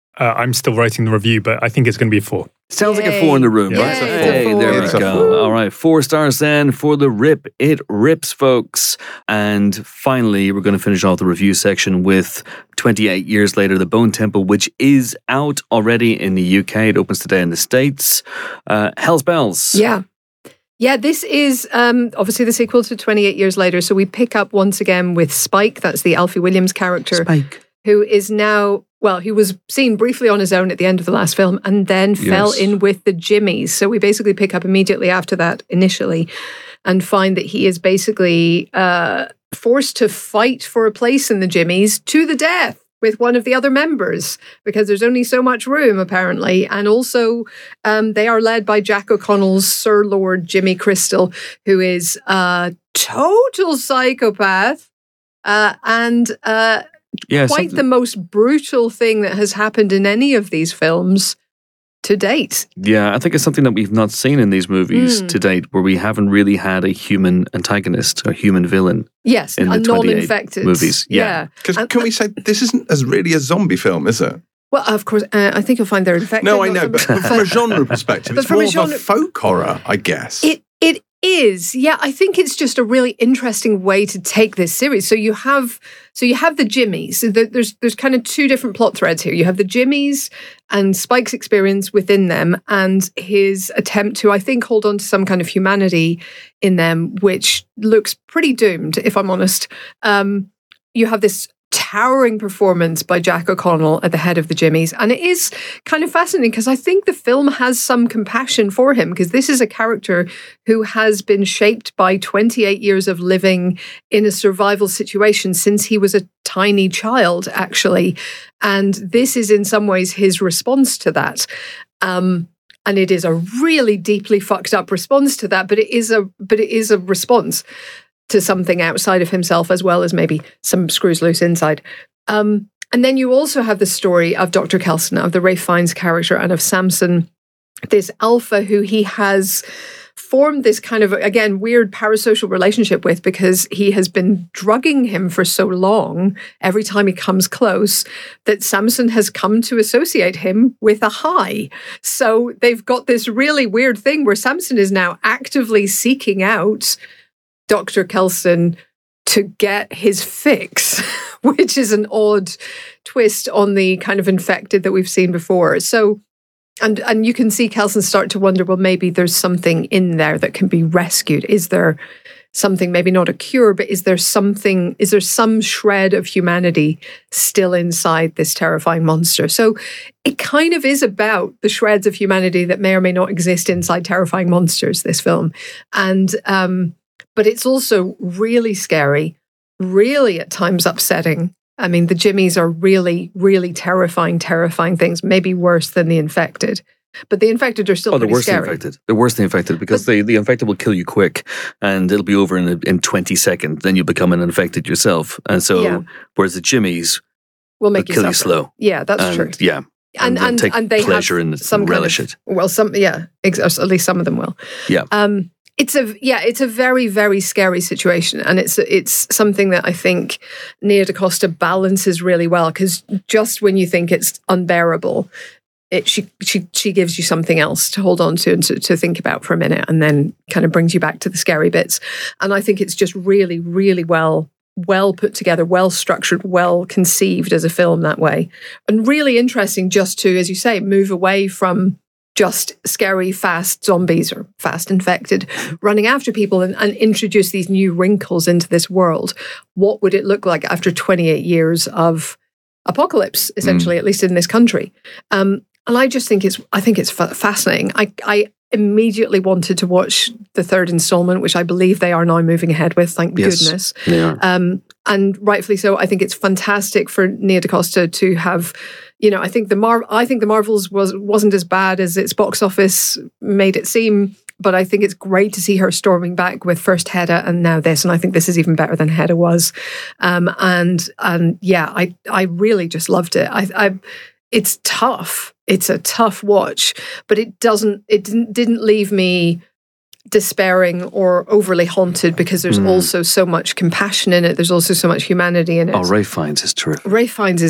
Uh, I'm still writing the review, but I think it's going to be a four. Sounds like a Yay. four in the room, Yeah. right? Yay. Hey, It's a there four. we It's a go. four. All right, four stars then for The Rip. It rips, folks. And finally, we're going to finish off the review section with twenty-eight years later, The Bone Temple, which is out already in the U K. It opens today in the States. Uh, Hell's Bells. Yeah. Yeah, this is um, obviously the sequel to twenty-eight years later. So we pick up once again with Spike. That's the Alfie Williams character. Spike. Who is now, well, he was seen briefly on his own at the end of the last film and then fell Yes. in with the Jimmies. So we basically pick up immediately after that initially and find that he is basically uh, forced to fight for a place in the Jimmies to the death with one of the other members because there's only so much room apparently. And also um, they are led by Jack O'Connell's Sir Lord Jimmy Crystal, who is a total psychopath uh, and uh, Yeah, quite something- the most brutal thing that has happened in any of these films to date. Yeah, I think it's something that we've not seen in these movies Mm. to date, where we haven't really had a human antagonist or human villain. Yes, In a the twenty-eight non-infected movies, yeah. Because And- can we say this isn't as really a zombie film, is it? Well, of course, uh, I think you'll find they're infected. No, I not know, some- but, but from a genre perspective, But it's from more a of genre- a folk horror, I guess. It it is, yeah. I think it's just a really interesting way to take this series. So you have, so you have the Jimmies. So there- there's there's kind of two different plot threads here. You have the Jimmies and Spike's experience within them, and his attempt to, I think, hold on to some kind of humanity in them, which looks pretty doomed, if I'm honest. Um, you have this towering performance by Jack O'Connell at the head of the Jimmies. And it is kind of fascinating because I think the film has some compassion for him because this is a character who has been shaped by twenty-eight years of living in a survival situation since he was a tiny child, actually. And this is in some ways his response to that. Um, and it is a really deeply fucked up response to that, but it is a but it is a response to something outside of himself, as well as maybe some screws loose inside. Um, and then you also have the story of Doctor Kelson, of the Ralph Fiennes character, and of Samson, this alpha who he has formed this kind of, again, weird parasocial relationship with because he has been drugging him for so long, every time he comes close, that Samson has come to associate him with a high. So they've got this really weird thing where Samson is now actively seeking out Doctor Kelson to get his fix, which is an odd twist on the kind of infected that we've seen before. So, and and you can see Kelson start to wonder, well, maybe there's something in there that can be rescued. Is there something, maybe not a cure, but is there something, is there some shred of humanity still inside this terrifying monster? So it kind of is about the shreds of humanity that may or may not exist inside terrifying monsters, this film. And, um, but it's also really scary, really at times upsetting. I mean, the Jimmies are really, really terrifying, terrifying things, maybe worse than the infected. But the infected are still Oh, they're pretty worse than scary. infected. They're worse than infected because the, the infected will kill you quick and it'll be over in, a, in twenty seconds. Then you become an infected yourself. And so, Yeah. whereas the Jimmies Will will make you kill you suffer. slow. Yeah, that's and, true. Yeah. And then and, take and they pleasure have in it, some relish kind of, it. Well, some yeah, ex- at least some of them will. Yeah. Um, it's a yeah, it's a very very scary situation, and it's it's something that I think Nia DaCosta balances really well because just when you think it's unbearable, it she she she gives you something else to hold on to and to, to think about for a minute, and then kind of brings you back to the scary bits. And I think it's just really really well. well put together, well structured, well conceived as a film that way. And really interesting just to, as you say, move away from just scary, fast zombies or fast infected running after people and, and introduce these new wrinkles into this world. What would it look like after twenty-eight years of apocalypse, essentially, mm. at least in this country? Um, and I just think it's, I think it's fa- fascinating. I, I immediately wanted to watch the third installment, which I believe they are now moving ahead with, thank Yes, goodness. They are. Um, and rightfully so. I think it's fantastic for Nia DaCosta to have, you know, I think the Mar- I think the Marvels was wasn't as bad as its box office made it seem, but I think it's great to see her storming back with first Hedda and now this, and I think this is even better than Hedda was. Um, and and yeah, I I really just loved it. I, I it's tough. It's a tough watch, but it doesn't. It didn't didn't leave me despairing or overly haunted because there's Mm. also so much compassion in it. There's also so much humanity in it. Oh, Ralph Fiennes is terrific. Ralph Fiennes is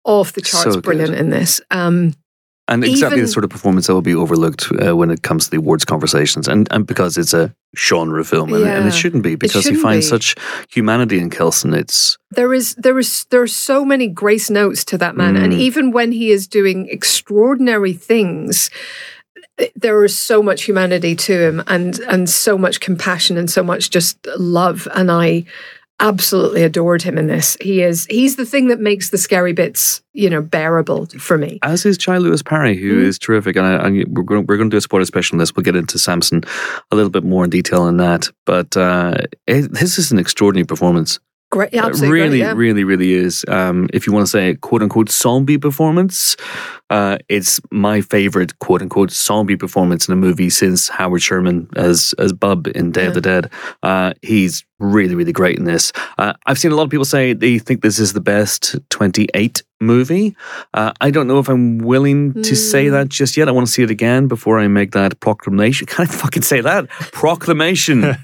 off the charts So good. brilliant in this. Um, And exactly Even- the sort of performance that will be overlooked uh, when it comes to the awards conversations, and, and because it's a genre film, and, and Yeah. it shouldn't be, because you shouldn't find be. such humanity in Kelson. It's There is there is there are so many grace notes to that man, and Mm. even when he is doing extraordinary things, there is so much humanity to him, and and so much compassion, and so much just love. And I absolutely adored him in this. He is he's the thing that makes the scary bits, you know, bearable for me. as is Chai Lewis Parry, who is Mm. terrific, and, I, and we're going we're going to do a spoiler special on this. We'll get into Samson a little bit more in detail on that, but uh, it, this is an extraordinary performance. Great, yeah, It absolutely, really, great, yeah. really, really is. Um, if you want to say quote unquote zombie performance, uh, it's my favorite quote unquote zombie performance in a movie since Howard Sherman as as Bub in Day Yeah. of the Dead. Uh, he's really, really great in this. Uh, I've seen a lot of people say they think this is the best twenty-eight movie. Uh, I don't know if I'm willing to say Mm. that just yet. I want to see it again before I make that proclamation. Can I fucking say that? Proclamation.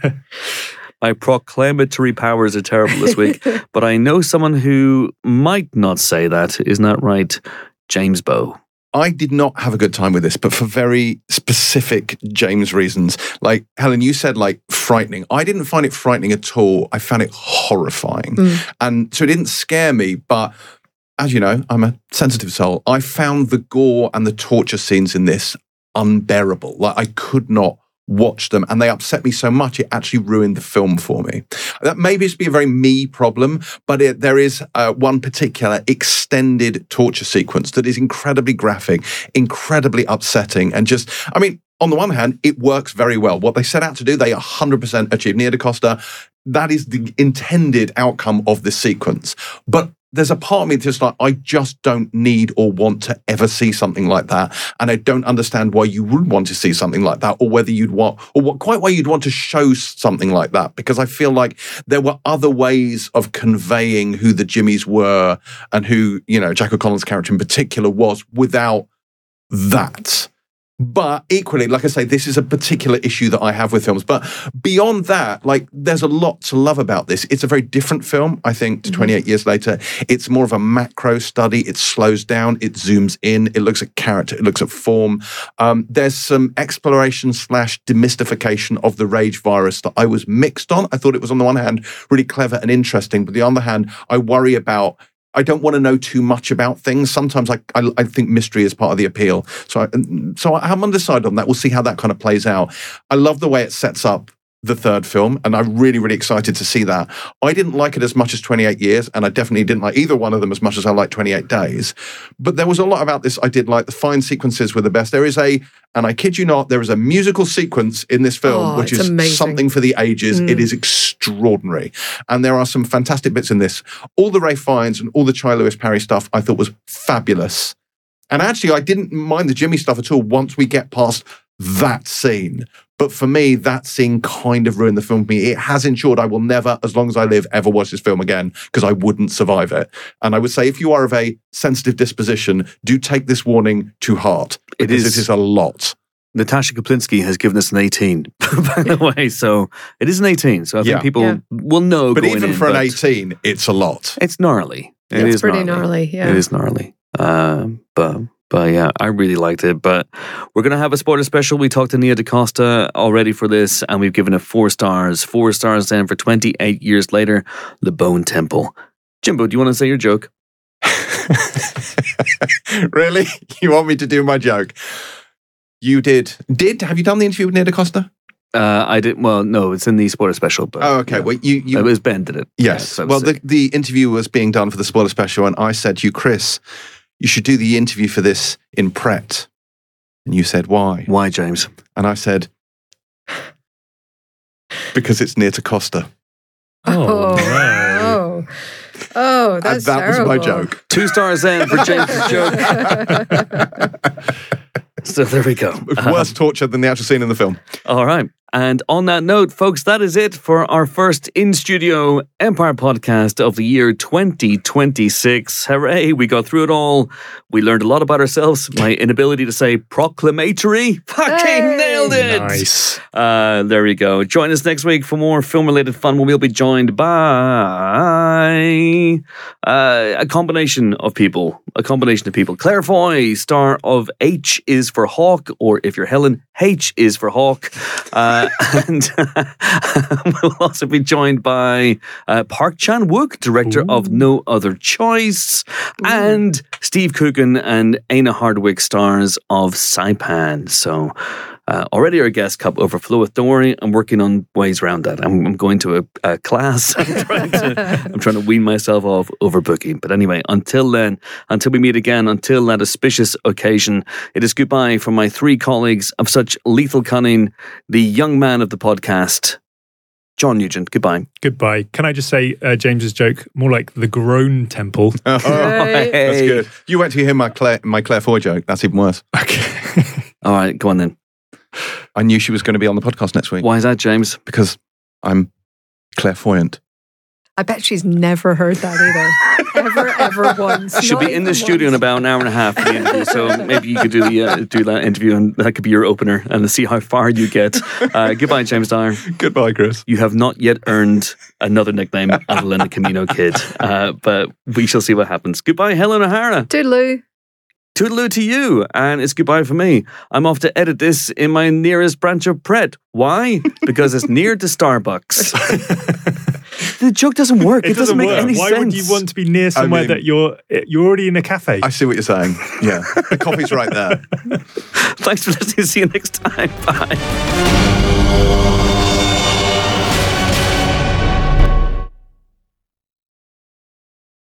My proclamatory powers are terrible this week, but I know someone who might not say that. Isn't that right? James Bow. I did not have a good time with this, but for very specific James reasons. Like, Helen, you said, like, frightening. I didn't find it frightening at all. I found it horrifying. Mm. And so it didn't scare me, but as you know, I'm a sensitive soul. I found the gore and the torture scenes in this unbearable. Like, I could not watch them, and they upset me so much it actually ruined the film for me. That maybe it's be a very me problem, but it, there is uh, one particular extended torture sequence that is incredibly graphic, incredibly upsetting, and just, I mean, on the one hand, it works very well. What they set out to do, they one hundred percent achieve. Nia DaCosta, that is the intended outcome of this sequence. But there's a part of me that's just like, I just don't need or want to ever see something like that. And I don't understand why you would want to see something like that, or whether you'd want, or what, quite why you'd want to show something like that. Because I feel like there were other ways of conveying who the Jimmies were and who, you know, Jack O'Connell's character in particular was without that. But equally, like I say, this is a particular issue that I have with films. But beyond that, like, there's a lot to love about this. It's a very different film, I think, to twenty-eight years later. It's more of a macro study. It slows down. It zooms in. It looks at character. It looks at form. Um, there's some exploration slash demystification of the rage virus that I was mixed on. I thought it was, on the one hand, really clever and interesting. But on the other hand, I worry about, I don't want to know too much about things. Sometimes I, I, I think mystery is part of the appeal. So, I, so I'm undecided on that. We'll see how that kind of plays out. I love the way it sets up the third film, and I'm really, really excited to see that. I didn't like it as much as twenty-eight years, and I definitely didn't like either one of them as much as I liked twenty-eight days. But there was a lot about this I did like. The fine sequences were the best. There is a, and I kid you not, there is a musical sequence in this film, Oh, which it's is amazing. something for the ages. Mm. It is extraordinary. And there are some fantastic bits in this. All the Ralph Fiennes and all the Chai Lewis Parry stuff I thought was fabulous. And actually, I didn't mind the Jimmy stuff at all once we get past that scene. But for me, that scene kind of ruined the film for me. It has ensured I will never, as long as I live, ever watch this film again, because I wouldn't survive it. And I would say, if you are of a sensitive disposition, do take this warning to heart. It Because is- This is a lot. Natasha Kaplinski has given us an eighteen, by the way. So it is an eighteen. So I think Yeah. people Yeah. will know But going even in, for an but eighteen, it's a lot. it's gnarly. It It's is pretty gnarly, yeah. It is gnarly. Um, but but yeah, I really liked it. But we're gonna have a spoiler special. We talked to Nia DaCosta already for this, and we've given it four stars. Four stars then for twenty-eight years later, The Bone Temple. Jimbo, do you want to say your joke? Really? You want me to do my joke? You did. Did? Have you done the interview with Nia DaCosta? Uh, I did. Well, no, it's in the spoiler special. But Oh, okay. yeah. Well, you, you it was Ben did it. Yes. Yeah, so I was well, the, sick. the interview was being done for the spoiler special, and I said to you, Chris, you should do the interview for this in Pret. And you said, why? Why, James? And I said, because it's near to Costa. Oh, no. oh, oh, that's and that terrible. was my joke. Two stars then for James's joke. So there we go. Um, Worse torture than the actual scene in the film. all right. And on that note, folks, that is it for our first in-studio Empire podcast of the year twenty twenty-six. Hooray, we got through it all. We learned a lot about ourselves. My inability to say proclamatory. Fucking Hey! nailed it. Nice. Uh, there we go. Join us next week for more film-related fun where we'll be joined by uh, a combination of people. A combination of people. Claire Foy, star of H is for Hawk, or if you're Helen, H is for Hawk. Uh, and we'll also be joined by uh, Park Chan-wook, director Ooh. of No Other Choice, and Steve Coogan and Aina Hardwick, stars of Saipan. So uh, already our guest cup overfloweth. Don't worry, I'm working on ways around that. I'm, I'm going to a, a class. I'm trying to, I'm trying to wean myself off overbooking. But anyway, until then, until we meet again, until that auspicious occasion, it is goodbye from my three colleagues of such lethal cunning, the young man of the podcast, John Nugent. Goodbye. Goodbye. Can I just say uh, James's joke? More like the groan temple. Oh, Hey. that's good. You went to hear my Claire, my Claire Foy joke. That's even worse. Okay. All right, go on then. I knew she was going to be on the podcast next week Why is that, James? because I'm clairvoyant. I bet she's never heard that either. Ever, ever once. She'll Not be in the even studio in once. about an hour and a half for the interview, so maybe you could do the uh, do that interview, and that could be your opener, and see how far you get. Uh, goodbye, James Dyer. Goodbye, Chris. You have not yet earned another nickname, Adelina Camino Kid, uh, but we shall see what happens. Goodbye, Helen O'Hara. Toodaloo. Toodaloo to you, and it's goodbye for me. I'm off to edit this in my nearest branch of Pret. Why? Because it's near to Starbucks. The joke doesn't work. It, It doesn't make work. any Why sense. would you want to be near somewhere mean- that you're you're already in a cafe? I see what you're saying. Yeah, the coffee's right there. Thanks for listening. See you next time. Bye.